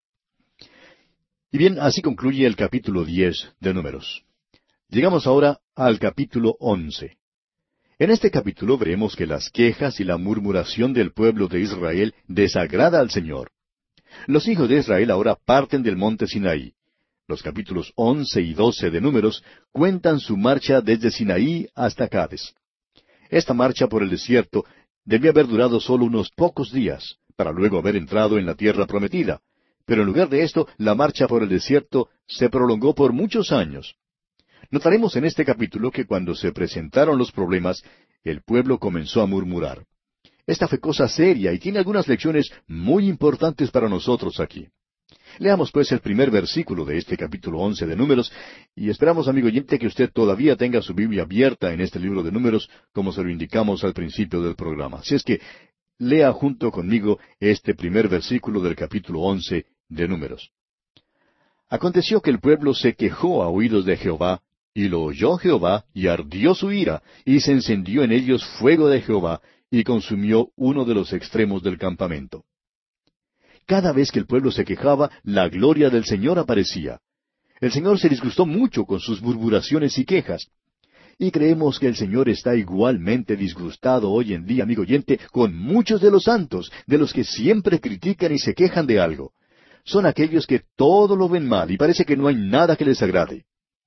Y bien, así concluye el capítulo 10 de Números. Llegamos ahora al capítulo 11. En este capítulo veremos que las quejas y la murmuración del pueblo de Israel desagrada al Señor. Los hijos de Israel ahora parten del monte Sinaí. Los capítulos 11 y 12 de Números cuentan su marcha desde Sinaí hasta Cades. Esta marcha por el desierto debía haber durado solo unos pocos días, para luego haber entrado en la tierra prometida. Pero en lugar de esto, la marcha por el desierto se prolongó por muchos años. Notaremos en este capítulo que cuando se presentaron los problemas, el pueblo comenzó a murmurar. Esta fue cosa seria y tiene algunas lecciones muy importantes para nosotros aquí. Leamos pues el primer versículo de este capítulo 11 de Números, y esperamos, amigo oyente, que usted todavía tenga su Biblia abierta en este libro de Números, como se lo indicamos al principio del programa. Así es que lea junto conmigo este primer versículo del capítulo 11 de Números. Aconteció que el pueblo se quejó a oídos de Jehová, y lo oyó Jehová, y ardió su ira, y se encendió en ellos fuego de Jehová, y consumió uno de los extremos del campamento. Cada vez que el pueblo se quejaba, la gloria del Señor aparecía. El Señor se disgustó mucho con sus murmuraciones y quejas. Y creemos que el Señor está igualmente disgustado hoy en día, amigo oyente, con muchos de los santos, de los que siempre critican y se quejan de algo. Son aquellos que todo lo ven mal y parece que no hay nada que les agrade.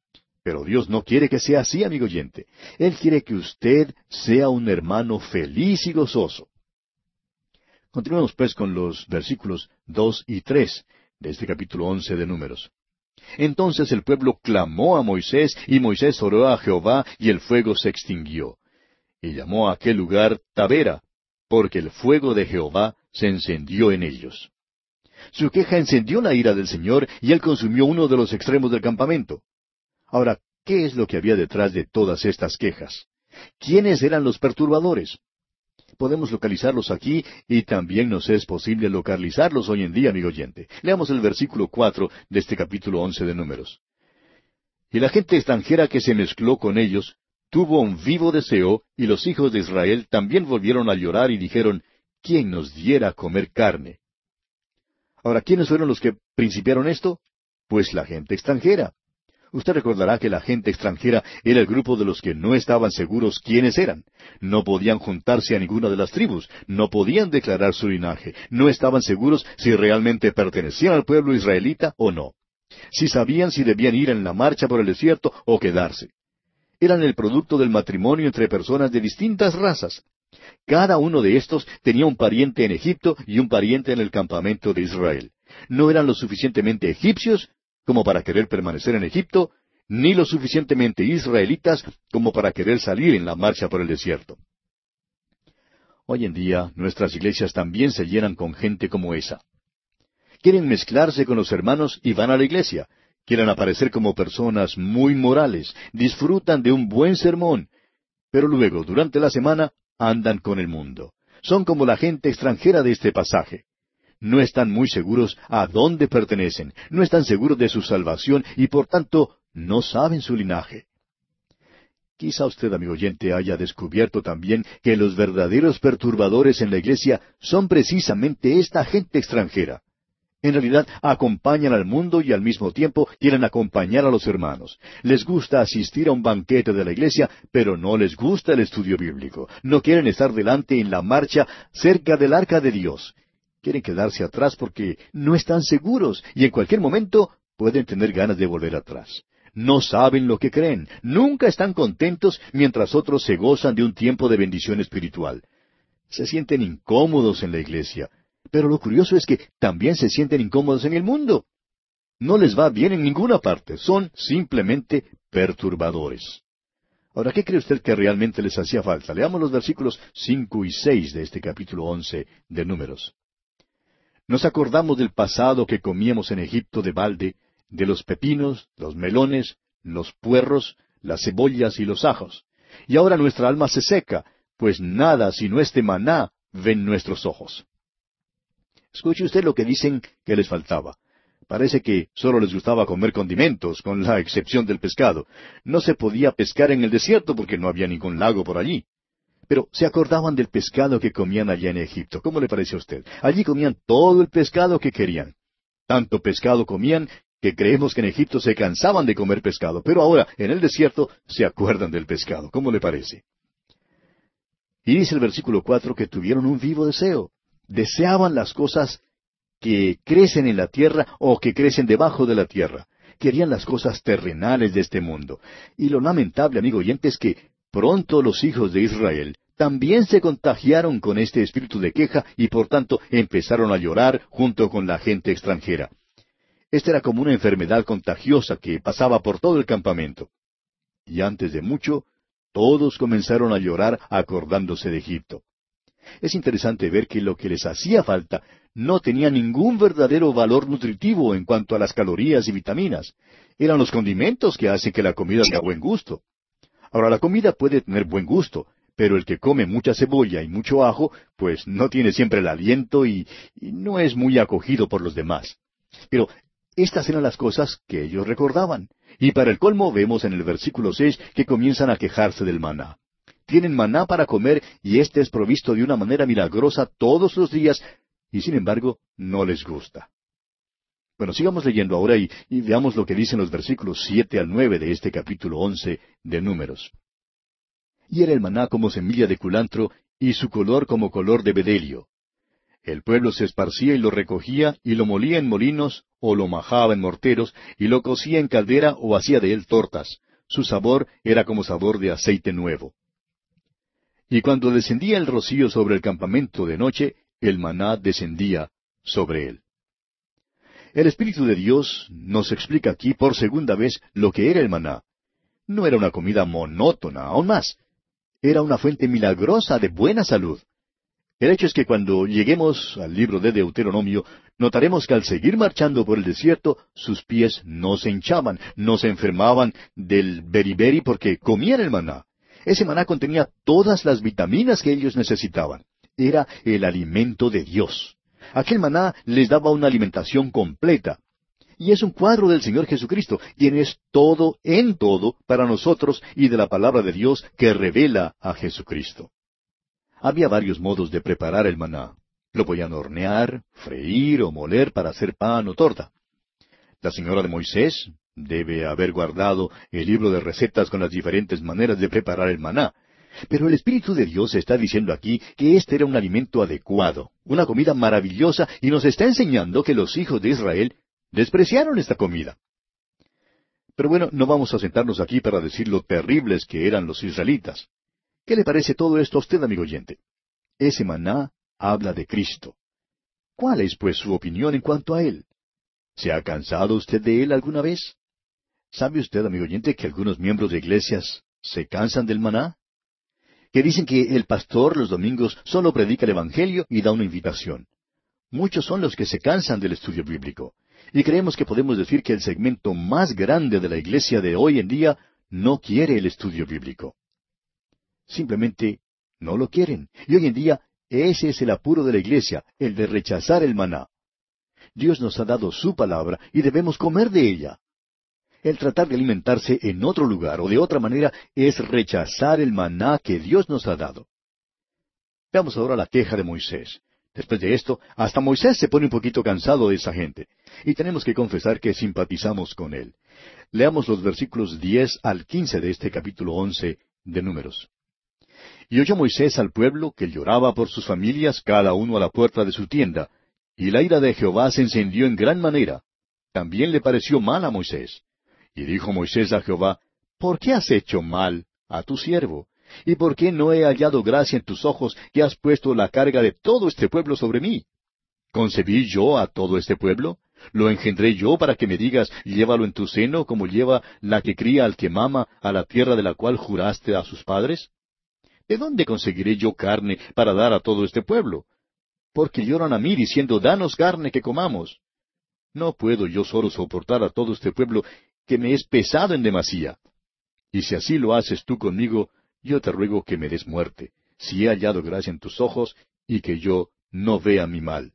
Pero Dios no quiere que sea así, amigo oyente. Él quiere que usted sea un hermano feliz y gozoso. Continuemos pues con los versículos 2 y 3 de este capítulo 11 de Números. Entonces el pueblo clamó a Moisés, y Moisés oró a Jehová, y el fuego se extinguió. Y llamó a aquel lugar Tabera, porque el fuego de Jehová se encendió en ellos. Su queja encendió la ira del Señor, y él consumió uno de los extremos del campamento. Ahora, ¿qué es lo que había detrás de todas estas quejas? ¿Quiénes eran los perturbadores? Podemos localizarlos aquí, y también nos es posible localizarlos hoy en día, amigo oyente. Leamos el versículo 4 de este capítulo 11 de Números. Y la gente extranjera que se mezcló con ellos tuvo un vivo deseo, y los hijos de Israel también volvieron a llorar y dijeron, ¿quién nos diera a comer carne? Ahora, ¿quiénes fueron los que principiaron esto? Pues la gente extranjera. Usted recordará que la gente extranjera era el grupo de los que no estaban seguros quiénes eran. No podían juntarse a ninguna de las tribus, no podían declarar su linaje, no estaban seguros si realmente pertenecían al pueblo israelita o no, si sabían si debían ir en la marcha por el desierto o quedarse. Eran el producto del matrimonio entre personas de distintas razas. Cada uno de estos tenía un pariente en Egipto y un pariente en el campamento de Israel. No eran lo suficientemente egipcios como para querer permanecer en Egipto, ni lo suficientemente israelitas como para querer salir en la marcha por el desierto. Hoy en día nuestras iglesias también se llenan con gente como esa. Quieren mezclarse con los hermanos y van a la iglesia. Quieren aparecer como personas muy morales, disfrutan de un buen sermón, pero luego, durante la semana, andan con el mundo. Son como la gente extranjera de este pasaje. No están muy seguros a dónde pertenecen, no están seguros de su salvación y por tanto no saben su linaje. Quizá usted, amigo oyente, haya descubierto también que los verdaderos perturbadores en la iglesia son precisamente esta gente extranjera. En realidad acompañan al mundo y al mismo tiempo quieren acompañar a los hermanos. Les gusta asistir a un banquete de la iglesia, pero no les gusta el estudio bíblico. No quieren estar delante en la marcha cerca del arca de Dios. Quieren quedarse atrás porque no están seguros y en cualquier momento pueden tener ganas de volver atrás. No saben lo que creen, nunca están contentos mientras otros se gozan de un tiempo de bendición espiritual. Se sienten incómodos en la iglesia, pero lo curioso es que también se sienten incómodos en el mundo. No les va bien en ninguna parte, son simplemente perturbadores. Ahora, ¿qué cree usted que realmente les hacía falta? Leamos los versículos 5 y 6 de este capítulo 11 de Números. Nos acordamos del pasado que comíamos en Egipto de balde, de los pepinos, los melones, los puerros, las cebollas y los ajos. Y ahora nuestra alma se seca, pues nada sino este maná ven nuestros ojos. Escuche usted lo que dicen que les faltaba. Parece que solo les gustaba comer condimentos, con la excepción del pescado. No se podía pescar en el desierto porque no había ningún lago por allí. Pero se acordaban del pescado que comían allá en Egipto. ¿Cómo le parece a usted? Allí comían todo el pescado que querían. Tanto pescado comían que creemos que en Egipto se cansaban de comer pescado, pero ahora en el desierto se acuerdan del pescado. ¿Cómo le parece? Y dice el versículo 4 que tuvieron un vivo deseo. Deseaban las cosas que crecen en la tierra o que crecen debajo de la tierra. Querían las cosas terrenales de este mundo. Y lo lamentable, amigo oyente, es que pronto los hijos de Israel también se contagiaron con este espíritu de queja y por tanto empezaron a llorar junto con la gente extranjera. Esta era como una enfermedad contagiosa que pasaba por todo el campamento. Y antes de mucho, todos comenzaron a llorar acordándose de Egipto. Es interesante ver que lo que les hacía falta no tenía ningún verdadero valor nutritivo en cuanto a las calorías y vitaminas. Eran los condimentos que hacen que la comida tenga buen gusto. Ahora, la comida puede tener buen gusto, pero el que come mucha cebolla y mucho ajo, pues no tiene siempre el aliento y no es muy acogido por los demás. Pero estas eran las cosas que ellos recordaban. Y para el colmo vemos en el versículo 6 que comienzan a quejarse del maná. Tienen maná para comer y éste es provisto de una manera milagrosa todos los días, y sin embargo no les gusta. Bueno, sigamos leyendo ahora y veamos lo que dicen los versículos 7 al 9 de este capítulo 11 de Números. Y era el maná como semilla de culantro, y su color como color de bedelio. El pueblo se esparcía y lo recogía, y lo molía en molinos, o lo majaba en morteros, y lo cocía en caldera, o hacía de él tortas. Su sabor era como sabor de aceite nuevo. Y cuando descendía el rocío sobre el campamento de noche, el maná descendía sobre él. El Espíritu de Dios nos explica aquí por segunda vez lo que era el maná. No era una comida monótona, aún más. Era una fuente milagrosa de buena salud. El hecho es que cuando lleguemos al libro de Deuteronomio, notaremos que al seguir marchando por el desierto, sus pies no se hinchaban, no se enfermaban del beriberi porque comían el maná. Ese maná contenía todas las vitaminas que ellos necesitaban. Era el alimento de Dios. Aquel maná les daba una alimentación completa. Y es un cuadro del Señor Jesucristo, quien es todo en todo para nosotros y de la palabra de Dios que revela a Jesucristo. Había varios modos de preparar el maná. Lo podían hornear, freír o moler para hacer pan o torta. La señora de Moisés debe haber guardado el libro de recetas con las diferentes maneras de preparar el maná. Pero el Espíritu de Dios está diciendo aquí que este era un alimento adecuado, una comida maravillosa, y nos está enseñando que los hijos de Israel despreciaron esta comida. Pero bueno, no vamos a sentarnos aquí para decir lo terribles que eran los israelitas. ¿Qué le parece todo esto a usted, amigo oyente? Ese maná habla de Cristo. ¿Cuál es, pues, su opinión en cuanto a Él? ¿Se ha cansado usted de Él alguna vez? ¿Sabe usted, amigo oyente, que algunos miembros de iglesias se cansan del maná? Que dicen que el pastor los domingos solo predica el Evangelio y da una invitación. Muchos son los que se cansan del estudio bíblico. Y creemos que podemos decir que el segmento más grande de la iglesia de hoy en día no quiere el estudio bíblico. Simplemente no lo quieren. Y hoy en día ese es el apuro de la iglesia, el de rechazar el maná. Dios nos ha dado su palabra y debemos comer de ella. El tratar de alimentarse en otro lugar o de otra manera es rechazar el maná que Dios nos ha dado. Veamos ahora la queja de Moisés. Después de esto, hasta Moisés se pone un poquito cansado de esa gente, y tenemos que confesar que simpatizamos con él. Leamos los versículos 10 al 15 de este capítulo 11 de Números. Y oyó Moisés al pueblo que lloraba por sus familias, cada uno a la puerta de su tienda, y la ira de Jehová se encendió en gran manera. También le pareció mal a Moisés. Y dijo Moisés a Jehová, ¿por qué has hecho mal a tu siervo? ¿Y por qué no he hallado gracia en tus ojos que has puesto la carga de todo este pueblo sobre mí? ¿Concebí yo a todo este pueblo? ¿Lo engendré yo para que me digas, llévalo en tu seno, como lleva la que cría al que mama a la tierra de la cual juraste a sus padres? ¿De dónde conseguiré yo carne para dar a todo este pueblo? Porque lloran a mí diciendo, danos carne que comamos. No puedo yo solo soportar a todo este pueblo que me es pesado en demasía. Y si así lo haces tú conmigo, yo te ruego que me des muerte, si he hallado gracia en tus ojos, y que yo no vea mi mal.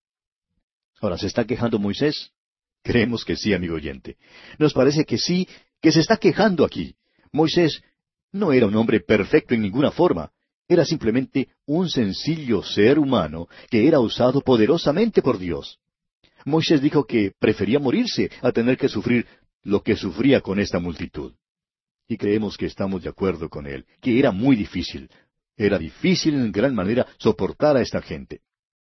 Ahora, ¿se está quejando Moisés? Creemos que sí, amigo oyente. Nos parece que sí, que se está quejando aquí. Moisés no era un hombre perfecto en ninguna forma. Era simplemente un sencillo ser humano que era usado poderosamente por Dios. Moisés dijo que prefería morirse a tener que sufrir lo que sufría con esta multitud. Y creemos que estamos de acuerdo con él, que era muy difícil. Era difícil en gran manera soportar a esta gente.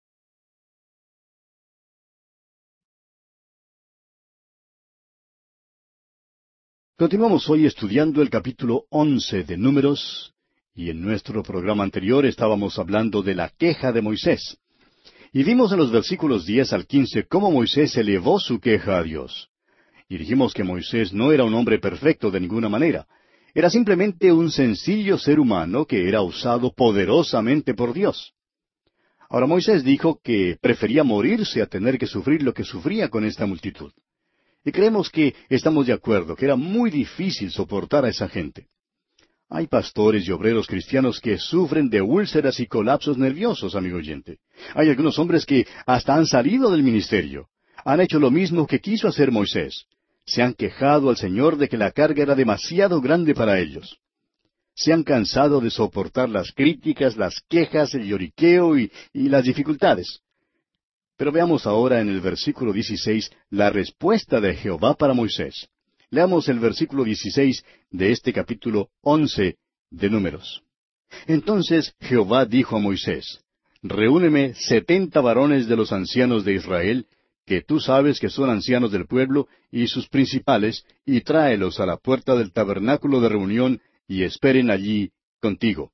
Continuamos hoy estudiando el capítulo 11 de Números, y en nuestro programa anterior estábamos hablando de la queja de Moisés. Y vimos en los versículos 10 al 15 cómo Moisés elevó su queja a Dios. Y dijimos que Moisés no era un hombre perfecto de ninguna manera. Era simplemente un sencillo ser humano que era usado poderosamente por Dios. Ahora Moisés dijo que prefería morirse a tener que sufrir lo que sufría con esta multitud. Y creemos que estamos de acuerdo, que era muy difícil soportar a esa gente. Hay pastores y obreros cristianos que sufren de úlceras y colapsos nerviosos, amigo oyente. Hay algunos hombres que hasta han salido del ministerio. Han hecho lo mismo que quiso hacer Moisés. Se han quejado al Señor de que la carga era demasiado grande para ellos. Se han cansado de soportar las críticas, las quejas, el lloriqueo y las dificultades. Pero veamos ahora en el versículo 16 la respuesta de Jehová para Moisés. Leamos el versículo 16 de este capítulo 11 de Números. Entonces Jehová dijo a Moisés, reúneme 70 varones de los ancianos de Israel, que tú sabes que son ancianos del pueblo y sus principales, y tráelos a la puerta del tabernáculo de reunión, y esperen allí contigo.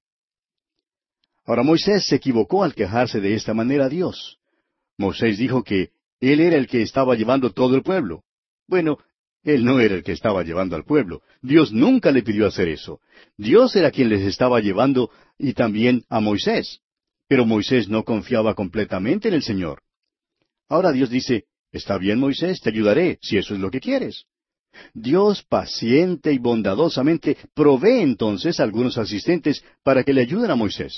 Ahora Moisés se equivocó al quejarse de esta manera a Dios. Moisés dijo que él era el que estaba llevando todo el pueblo. Bueno, él no era el que estaba llevando al pueblo. Dios nunca le pidió hacer eso. Dios era quien les estaba llevando y también a Moisés. Pero Moisés no confiaba completamente en el Señor. Ahora Dios dice, está bien Moisés, te ayudaré, si eso es lo que quieres. Dios paciente y bondadosamente provee entonces algunos asistentes para que le ayuden a Moisés.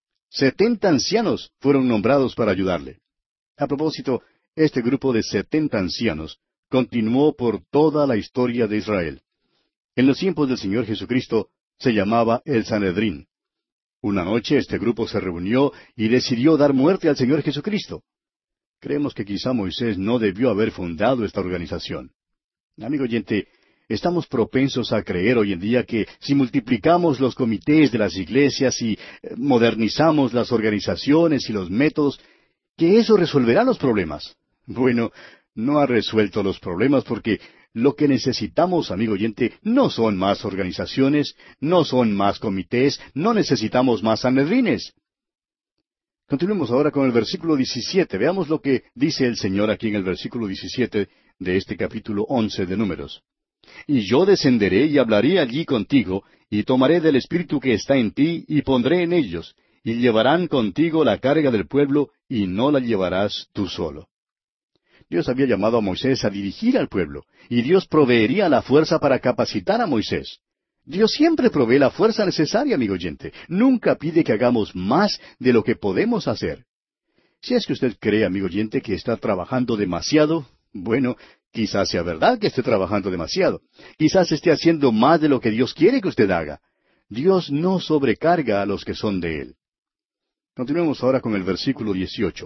70 ancianos fueron nombrados para ayudarle. A propósito, este grupo de 70 ancianos continuó por toda la historia de Israel. En los tiempos del Señor Jesucristo se llamaba el Sanedrín. Una noche este grupo se reunió y decidió dar muerte al Señor Jesucristo. Creemos que quizá Moisés no debió haber fundado esta organización. Amigo oyente, estamos propensos a creer hoy en día que si multiplicamos los comités de las iglesias y modernizamos las organizaciones y los métodos, que eso resolverá los problemas. Bueno, no ha resuelto los problemas porque lo que necesitamos, amigo oyente, no son más organizaciones, no son más comités, no necesitamos más sanedrines. Continuemos ahora con el versículo 17. Veamos lo que dice el Señor aquí en el versículo 17 de este capítulo 11 de Números. Y yo descenderé y hablaré allí contigo, y tomaré del espíritu que está en ti, y pondré en ellos, y llevarán contigo la carga del pueblo, y no la llevarás tú solo. Dios había llamado a Moisés a dirigir al pueblo, y Dios proveería la fuerza para capacitar a Moisés. Dios siempre provee la fuerza necesaria, amigo oyente. Nunca pide que hagamos más de lo que podemos hacer. Si es que usted cree, amigo oyente, que está trabajando demasiado, bueno, quizás sea verdad que esté trabajando demasiado. Quizás esté haciendo más de lo que Dios quiere que usted haga. Dios no sobrecarga a los que son de Él. Continuemos ahora con el versículo 18.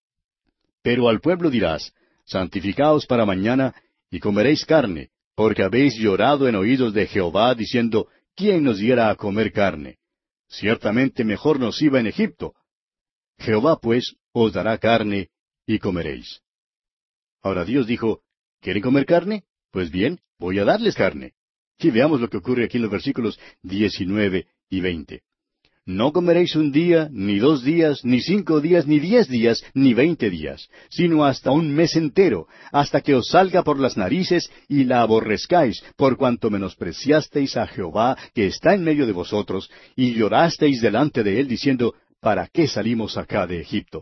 Pero al pueblo dirás, santificaos para mañana, y comeréis carne, porque habéis llorado en oídos de Jehová, diciendo, ¿quién nos diera a comer carne? Ciertamente mejor nos iba en Egipto. Jehová pues os dará carne, y comeréis. Ahora Dios dijo, ¿quieren comer carne? Pues bien, voy a darles carne. Y veamos lo que ocurre aquí en los versículos 19 y 20. No comeréis un día, ni 2 días, ni 5 días, ni 10 días, ni 20 días, sino hasta un mes entero, hasta que os salga por las narices y la aborrezcáis, por cuanto menospreciasteis a Jehová que está en medio de vosotros, y llorasteis delante de él, diciendo, ¿para qué salimos acá de Egipto?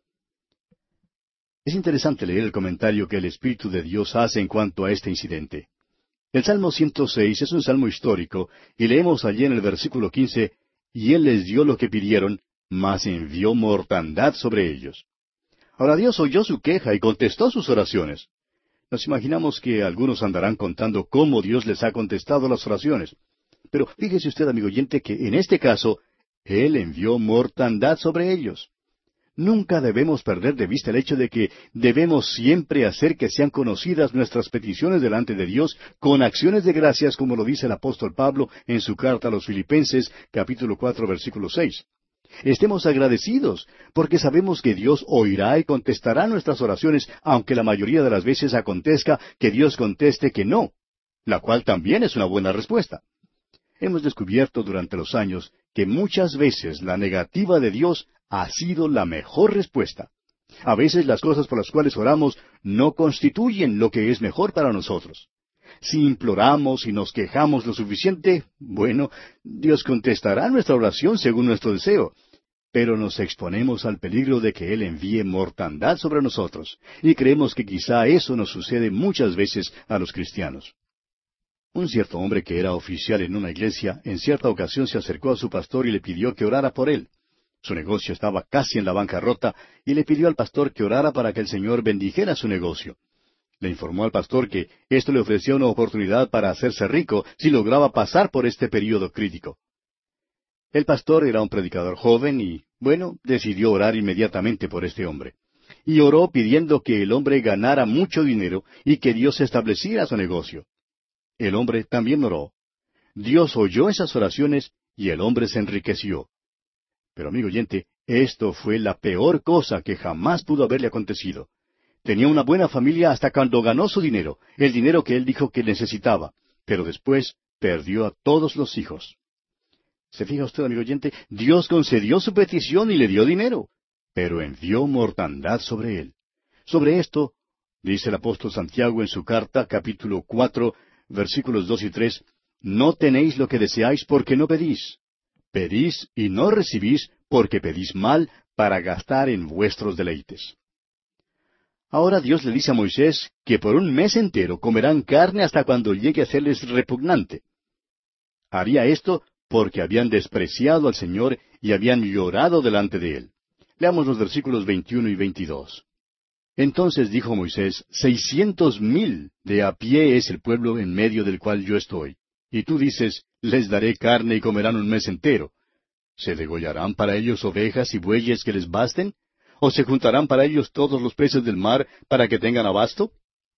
Es interesante leer el comentario que el Espíritu de Dios hace en cuanto a este incidente. El Salmo 106 es un salmo histórico, y leemos allí en el versículo 15, y Él les dio lo que pidieron, mas envió mortandad sobre ellos. Ahora Dios oyó su queja y contestó sus oraciones. Nos imaginamos que algunos andarán contando cómo Dios les ha contestado las oraciones. Pero fíjese usted, amigo oyente, que en este caso, Él envió mortandad sobre ellos. Nunca debemos perder de vista el hecho de que debemos siempre hacer que sean conocidas nuestras peticiones delante de Dios con acciones de gracias, como lo dice el apóstol Pablo en su carta a los Filipenses, capítulo 4, versículo 6. Estemos agradecidos, porque sabemos que Dios oirá y contestará nuestras oraciones, aunque la mayoría de las veces acontezca que Dios conteste que no, la cual también es una buena respuesta. Hemos descubierto durante los años que muchas veces la negativa de Dios ha sido la mejor respuesta. A veces las cosas por las cuales oramos no constituyen lo que es mejor para nosotros. Si imploramos y nos quejamos lo suficiente, bueno, Dios contestará nuestra oración según nuestro deseo, pero nos exponemos al peligro de que Él envíe mortandad sobre nosotros, y creemos que quizá eso nos sucede muchas veces a los cristianos. Un cierto hombre que era oficial en una iglesia, en cierta ocasión se acercó a su pastor y le pidió que orara por él. Su negocio estaba casi en la bancarrota y le pidió al pastor que orara para que el Señor bendijera su negocio. Le informó al pastor que esto le ofrecía una oportunidad para hacerse rico si lograba pasar por este período crítico. El pastor era un predicador joven y, bueno, decidió orar inmediatamente por este hombre. Y oró pidiendo que el hombre ganara mucho dinero y que Dios estableciera su negocio. El hombre también oró. Dios oyó esas oraciones y el hombre se enriqueció. Pero amigo oyente, esto fue la peor cosa que jamás pudo haberle acontecido. Tenía una buena familia hasta cuando ganó su dinero, el dinero que él dijo que necesitaba, pero después perdió a todos los hijos. ¿Se fija usted, amigo oyente? Dios concedió su petición y le dio dinero, pero envió mortandad sobre él. Sobre esto, dice el apóstol Santiago en su carta, capítulo 4, versículos 2 y 3, no tenéis lo que deseáis porque no pedís. Pedís y no recibís porque pedís mal para gastar en vuestros deleites. Ahora Dios le dice a Moisés que por un mes entero comerán carne hasta cuando llegue a serles repugnante. Haría esto porque habían despreciado al Señor y habían llorado delante de Él. Leamos los versículos 21 y 22. Entonces dijo Moisés, 600,000 de a pie es el pueblo en medio del cual yo estoy. Y tú dices, les daré carne y comerán un mes entero. ¿Se degollarán para ellos ovejas y bueyes que les basten? ¿O se juntarán para ellos todos los peces del mar para que tengan abasto?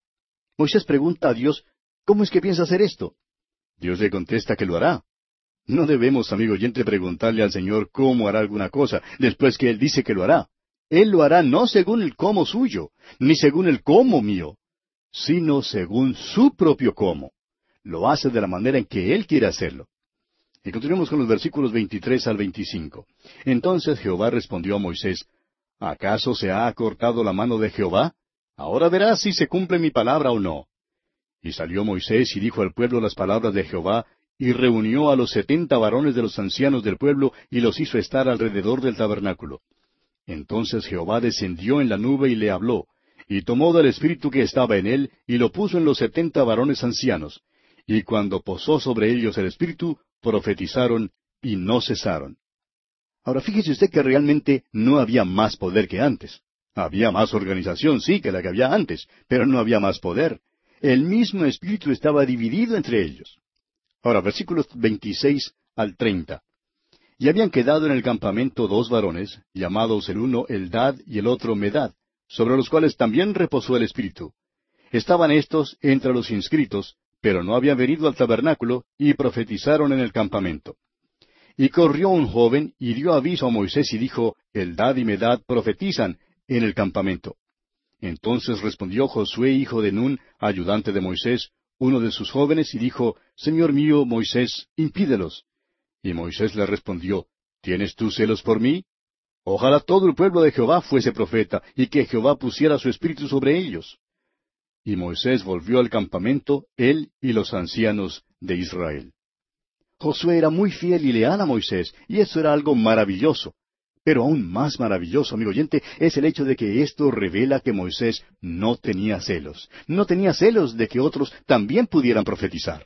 Moisés pregunta a Dios, ¿cómo es que piensa hacer esto? Dios le contesta que lo hará. No debemos, amigo oyente, preguntarle al Señor cómo hará alguna cosa, después que Él dice que lo hará. Él lo hará no según el cómo suyo, ni según el cómo mío, sino según su propio cómo. Lo hace de la manera en que Él quiere hacerlo. Y continuemos con los versículos 23 al 25. Entonces Jehová respondió a Moisés, ¿acaso se ha acortado la mano de Jehová? Ahora verás si se cumple mi palabra o no. Y salió Moisés y dijo al pueblo las palabras de Jehová, y reunió a los 70 varones de los ancianos del pueblo, y los hizo estar alrededor del tabernáculo. Entonces Jehová descendió en la nube y le habló, y tomó del espíritu que estaba en él, y lo puso en los 70 varones ancianos. Y cuando posó sobre ellos el espíritu, profetizaron, y no cesaron. Ahora fíjese usted que realmente no había más poder que antes. Había más organización, sí, que la que había antes, pero no había más poder. El mismo espíritu estaba dividido entre ellos. Ahora, versículos 26 al 30. Y habían quedado en el campamento 2 varones, llamados el uno Eldad y el otro Medad, sobre los cuales también reposó el Espíritu. Estaban éstos entre los inscritos, pero no habían venido al tabernáculo, y profetizaron en el campamento. Y corrió un joven, y dio aviso a Moisés, y dijo, Eldad y Medad profetizan en el campamento. Entonces respondió Josué, hijo de Nun, ayudante de Moisés, uno de sus jóvenes, y dijo, Señor mío, Moisés, impídelos. Y Moisés le respondió, ¿tienes tú celos por mí? Ojalá todo el pueblo de Jehová fuese profeta, y que Jehová pusiera su espíritu sobre ellos. Y Moisés volvió al campamento, él y los ancianos de Israel. Josué era muy fiel y leal a Moisés, y eso era algo maravilloso. Pero aún más maravilloso, amigo oyente, es el hecho de que esto revela que Moisés no tenía celos. No tenía celos de que otros también pudieran profetizar.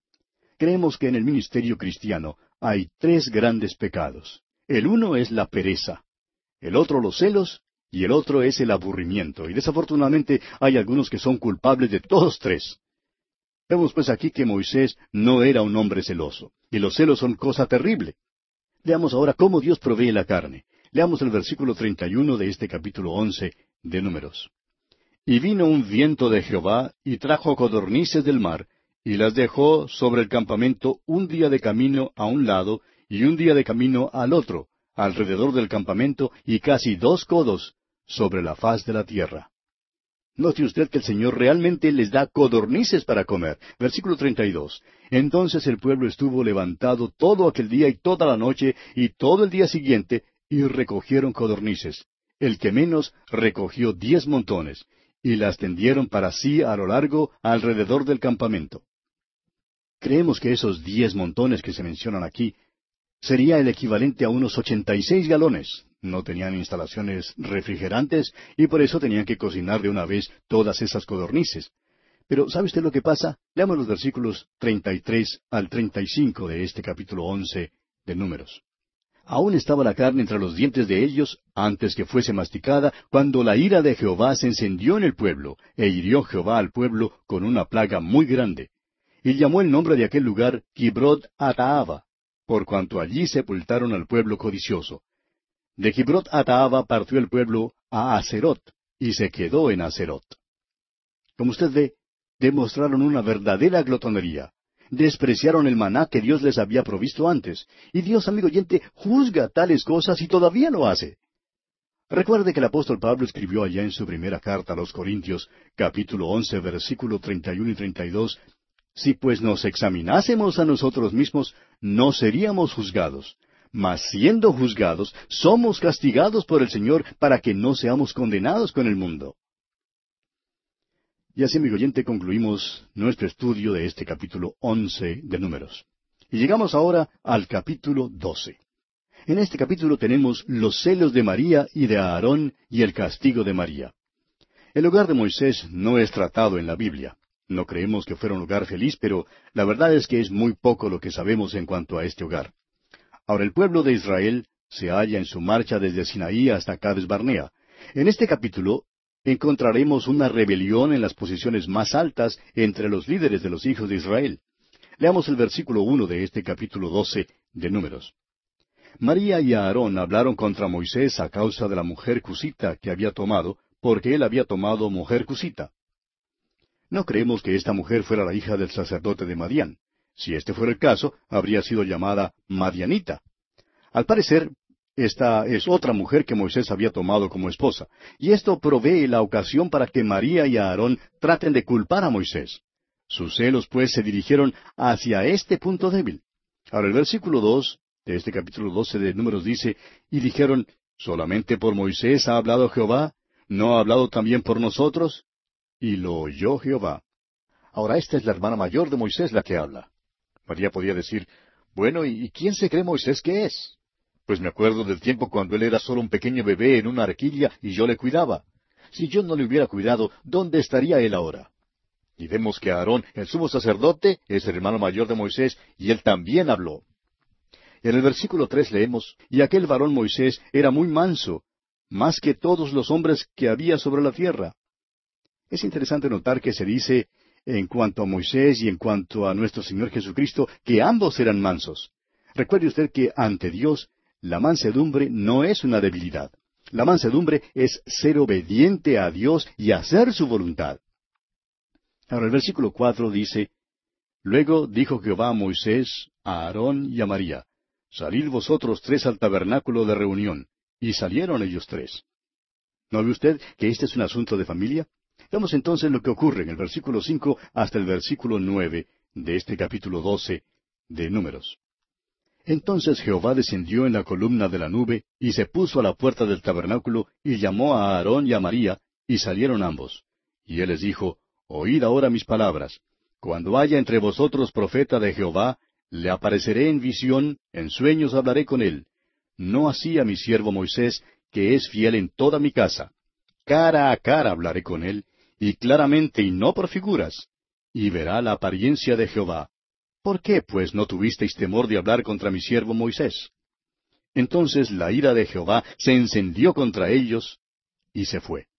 Creemos que en el ministerio cristiano hay 3 grandes pecados. El uno es la pereza, el otro los celos, y el otro es el aburrimiento. Y desafortunadamente hay algunos que son culpables de todos 3. Vemos pues aquí que Moisés no era un hombre celoso, y los celos son cosa terrible. Veamos ahora cómo Dios provee la carne. Leamos el versículo 31 de este capítulo 11 de Números. Y vino un viento de Jehová, y trajo codornices del mar, y las dejó sobre el campamento un día de camino a un lado, y un día de camino al otro, alrededor del campamento, y casi 2 codos sobre la faz de la tierra. Note usted que el Señor realmente les da codornices para comer. Versículo 32. Entonces el pueblo estuvo levantado todo aquel día y toda la noche y todo el día siguiente, y recogieron codornices. El que menos recogió 10 montones, y las tendieron para sí a lo largo alrededor del campamento. Creemos que esos 10 montones que se mencionan aquí sería el equivalente a unos 86 galones. No tenían instalaciones refrigerantes y por eso tenían que cocinar de una vez todas esas codornices. Pero ¿sabe usted lo que pasa? Leamos los versículos 33 al 35 de este capítulo 11 de Números. Aún estaba la carne entre los dientes de ellos antes que fuese masticada, cuando la ira de Jehová se encendió en el pueblo, e hirió Jehová al pueblo con una plaga muy grande. Y llamó el nombre de aquel lugar Kibrot Hataava, por cuanto allí sepultaron al pueblo codicioso. De Kibrot Hataava partió el pueblo a Aserot, y se quedó en Aserot. Como usted ve, demostraron una verdadera glotonería. Despreciaron el maná que Dios les había provisto antes. Y Dios, amigo oyente, juzga tales cosas y todavía lo hace. Recuerde que el apóstol Pablo escribió allá en su primera carta a los Corintios, capítulo 11, versículo 31 y 32, si pues nos examinásemos a nosotros mismos, no seríamos juzgados. Mas siendo juzgados, somos castigados por el Señor para que no seamos condenados con el mundo. Y así, amigo oyente, concluimos nuestro estudio de este capítulo 11 de Números. Y llegamos ahora al capítulo 12. En este capítulo tenemos los celos de María y de Aarón y el castigo de María. El hogar de Moisés no es tratado en la Biblia. No creemos que fuera un hogar feliz, pero la verdad es que es muy poco lo que sabemos en cuanto a este hogar. Ahora, el pueblo de Israel se halla en su marcha desde Sinaí hasta Cades Barnea. En este capítulo encontraremos una rebelión en las posiciones más altas entre los líderes de los hijos de Israel. Leamos el versículo 1 de este capítulo 12 de Números. María y Aarón hablaron contra Moisés a causa de la mujer cusita que había tomado, porque él había tomado mujer cusita. No creemos que esta mujer fuera la hija del sacerdote de Madián. Si este fuera el caso, habría sido llamada Madianita. Al parecer, esta es otra mujer que Moisés había tomado como esposa, y esto provee la ocasión para que María y Aarón traten de culpar a Moisés. Sus celos, pues, se dirigieron hacia este punto débil. Ahora, el versículo 2 de este capítulo 12 de Números dice, y dijeron, ¿solamente por Moisés ha hablado Jehová? ¿No ha hablado también por nosotros? Y lo oyó Jehová. Ahora, esta es la hermana mayor de Moisés la que habla. María podía decir, bueno, ¿y quién se cree Moisés que es? Pues me acuerdo del tiempo cuando él era solo un pequeño bebé en una arquilla y yo le cuidaba. Si yo no le hubiera cuidado, ¿dónde estaría él ahora? Y vemos que Aarón, el sumo sacerdote, es el hermano mayor de Moisés, y él también habló. En el versículo 3 leemos, y aquel varón Moisés era muy manso, más que todos los hombres que había sobre la tierra. Es interesante notar que se dice, en cuanto a Moisés y en cuanto a nuestro Señor Jesucristo, que ambos eran mansos. Recuerde usted que ante Dios, la mansedumbre no es una debilidad. La mansedumbre es ser obediente a Dios y hacer su voluntad. Ahora el versículo 4 dice, Luego dijo Jehová a Moisés, a Aarón y a María, Salid vosotros tres al tabernáculo de reunión. Y salieron ellos tres. ¿No ve usted que este es un asunto de familia? Veamos entonces lo que ocurre en el versículo 5 hasta el versículo 9 de este capítulo 12 de Números. Entonces Jehová descendió en la columna de la nube, y se puso a la puerta del tabernáculo, y llamó a Aarón y a María, y salieron ambos. Y él les dijo, Oíd ahora mis palabras. Cuando haya entre vosotros profeta de Jehová, le apareceré en visión, en sueños hablaré con él. No así a mi siervo Moisés, que es fiel en toda mi casa. Cara a cara hablaré con él, y claramente y no por figuras. Y verá la apariencia de Jehová. ¿Por qué, pues, no tuvisteis temor de hablar contra mi siervo Moisés? Entonces la ira de Jehová se encendió contra ellos, y se fue.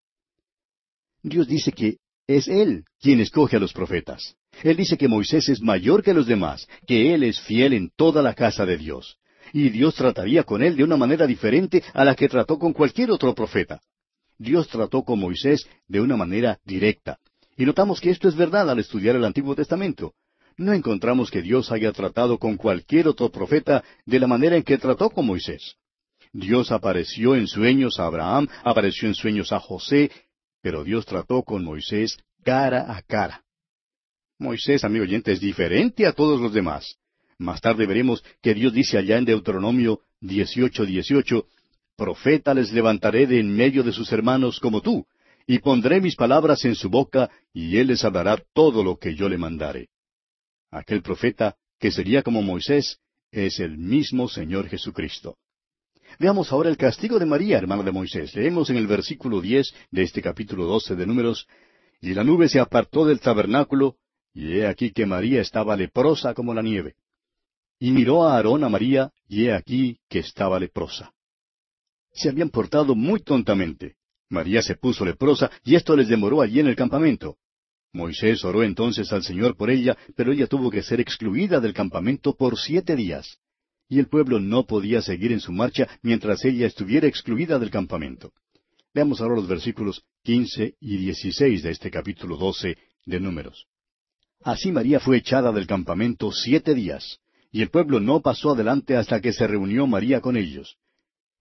Dios dice que es Él quien escoge a los profetas. Él dice que Moisés es mayor que los demás, que Él es fiel en toda la casa de Dios. Y Dios trataría con él de una manera diferente a la que trató con cualquier otro profeta. Dios trató con Moisés de una manera directa. Y notamos que esto es verdad al estudiar el Antiguo Testamento. No encontramos que Dios haya tratado con cualquier otro profeta de la manera en que trató con Moisés. Dios apareció en sueños a Abraham, apareció en sueños a José, pero Dios trató con Moisés cara a cara. Moisés, amigo oyente, es diferente a todos los demás. Más tarde veremos que Dios dice allá en Deuteronomio 18:18, Profeta les levantaré de en medio de sus hermanos como tú, y pondré mis palabras en su boca, y él les hablará todo lo que yo le mandare. Aquel profeta, que sería como Moisés, es el mismo Señor Jesucristo. Veamos ahora el castigo de María, hermana de Moisés. Leemos en el versículo 10 de este capítulo 12 de Números, Y la nube se apartó del tabernáculo, y he aquí que María estaba leprosa como la nieve. Y miró a Aarón a María, y he aquí que estaba leprosa. Se habían portado muy tontamente. María se puso leprosa, y esto les demoró allí en el campamento. Moisés oró entonces al Señor por ella, pero ella tuvo que ser excluida del campamento por 7 días. Y el pueblo no podía seguir en su marcha mientras ella estuviera excluida del campamento. Veamos ahora los versículos 15 y 16 de este capítulo 12 de Números. Así María fue echada del campamento 7 días, y el pueblo no pasó adelante hasta que se reunió María con ellos.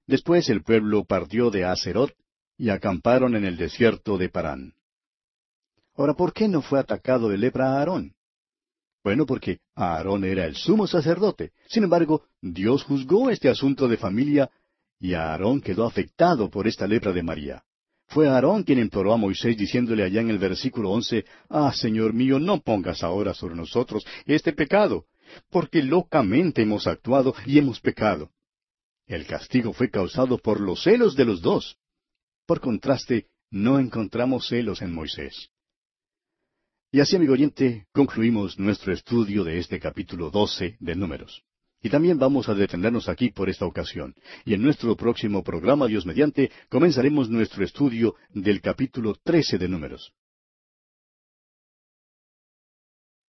Después el pueblo partió de Haserot y acamparon en el desierto de Parán. Ahora, ¿por qué no fue atacado de lepra a Aarón? Bueno, porque Aarón era el sumo sacerdote. Sin embargo, Dios juzgó este asunto de familia y Aarón quedó afectado por esta lepra de María. Fue Aarón quien imploró a Moisés diciéndole allá en el versículo 11, «Ah, Señor mío, no pongas ahora sobre nosotros este pecado, porque locamente hemos actuado y hemos pecado». El castigo fue causado por los celos de los dos. Por contraste, no encontramos celos en Moisés. Y así, amigo oyente, concluimos nuestro estudio de este capítulo 12 de Números. Y también vamos a detenernos aquí por esta ocasión. Y en nuestro próximo programa, Dios mediante, comenzaremos nuestro estudio del capítulo 13 de Números.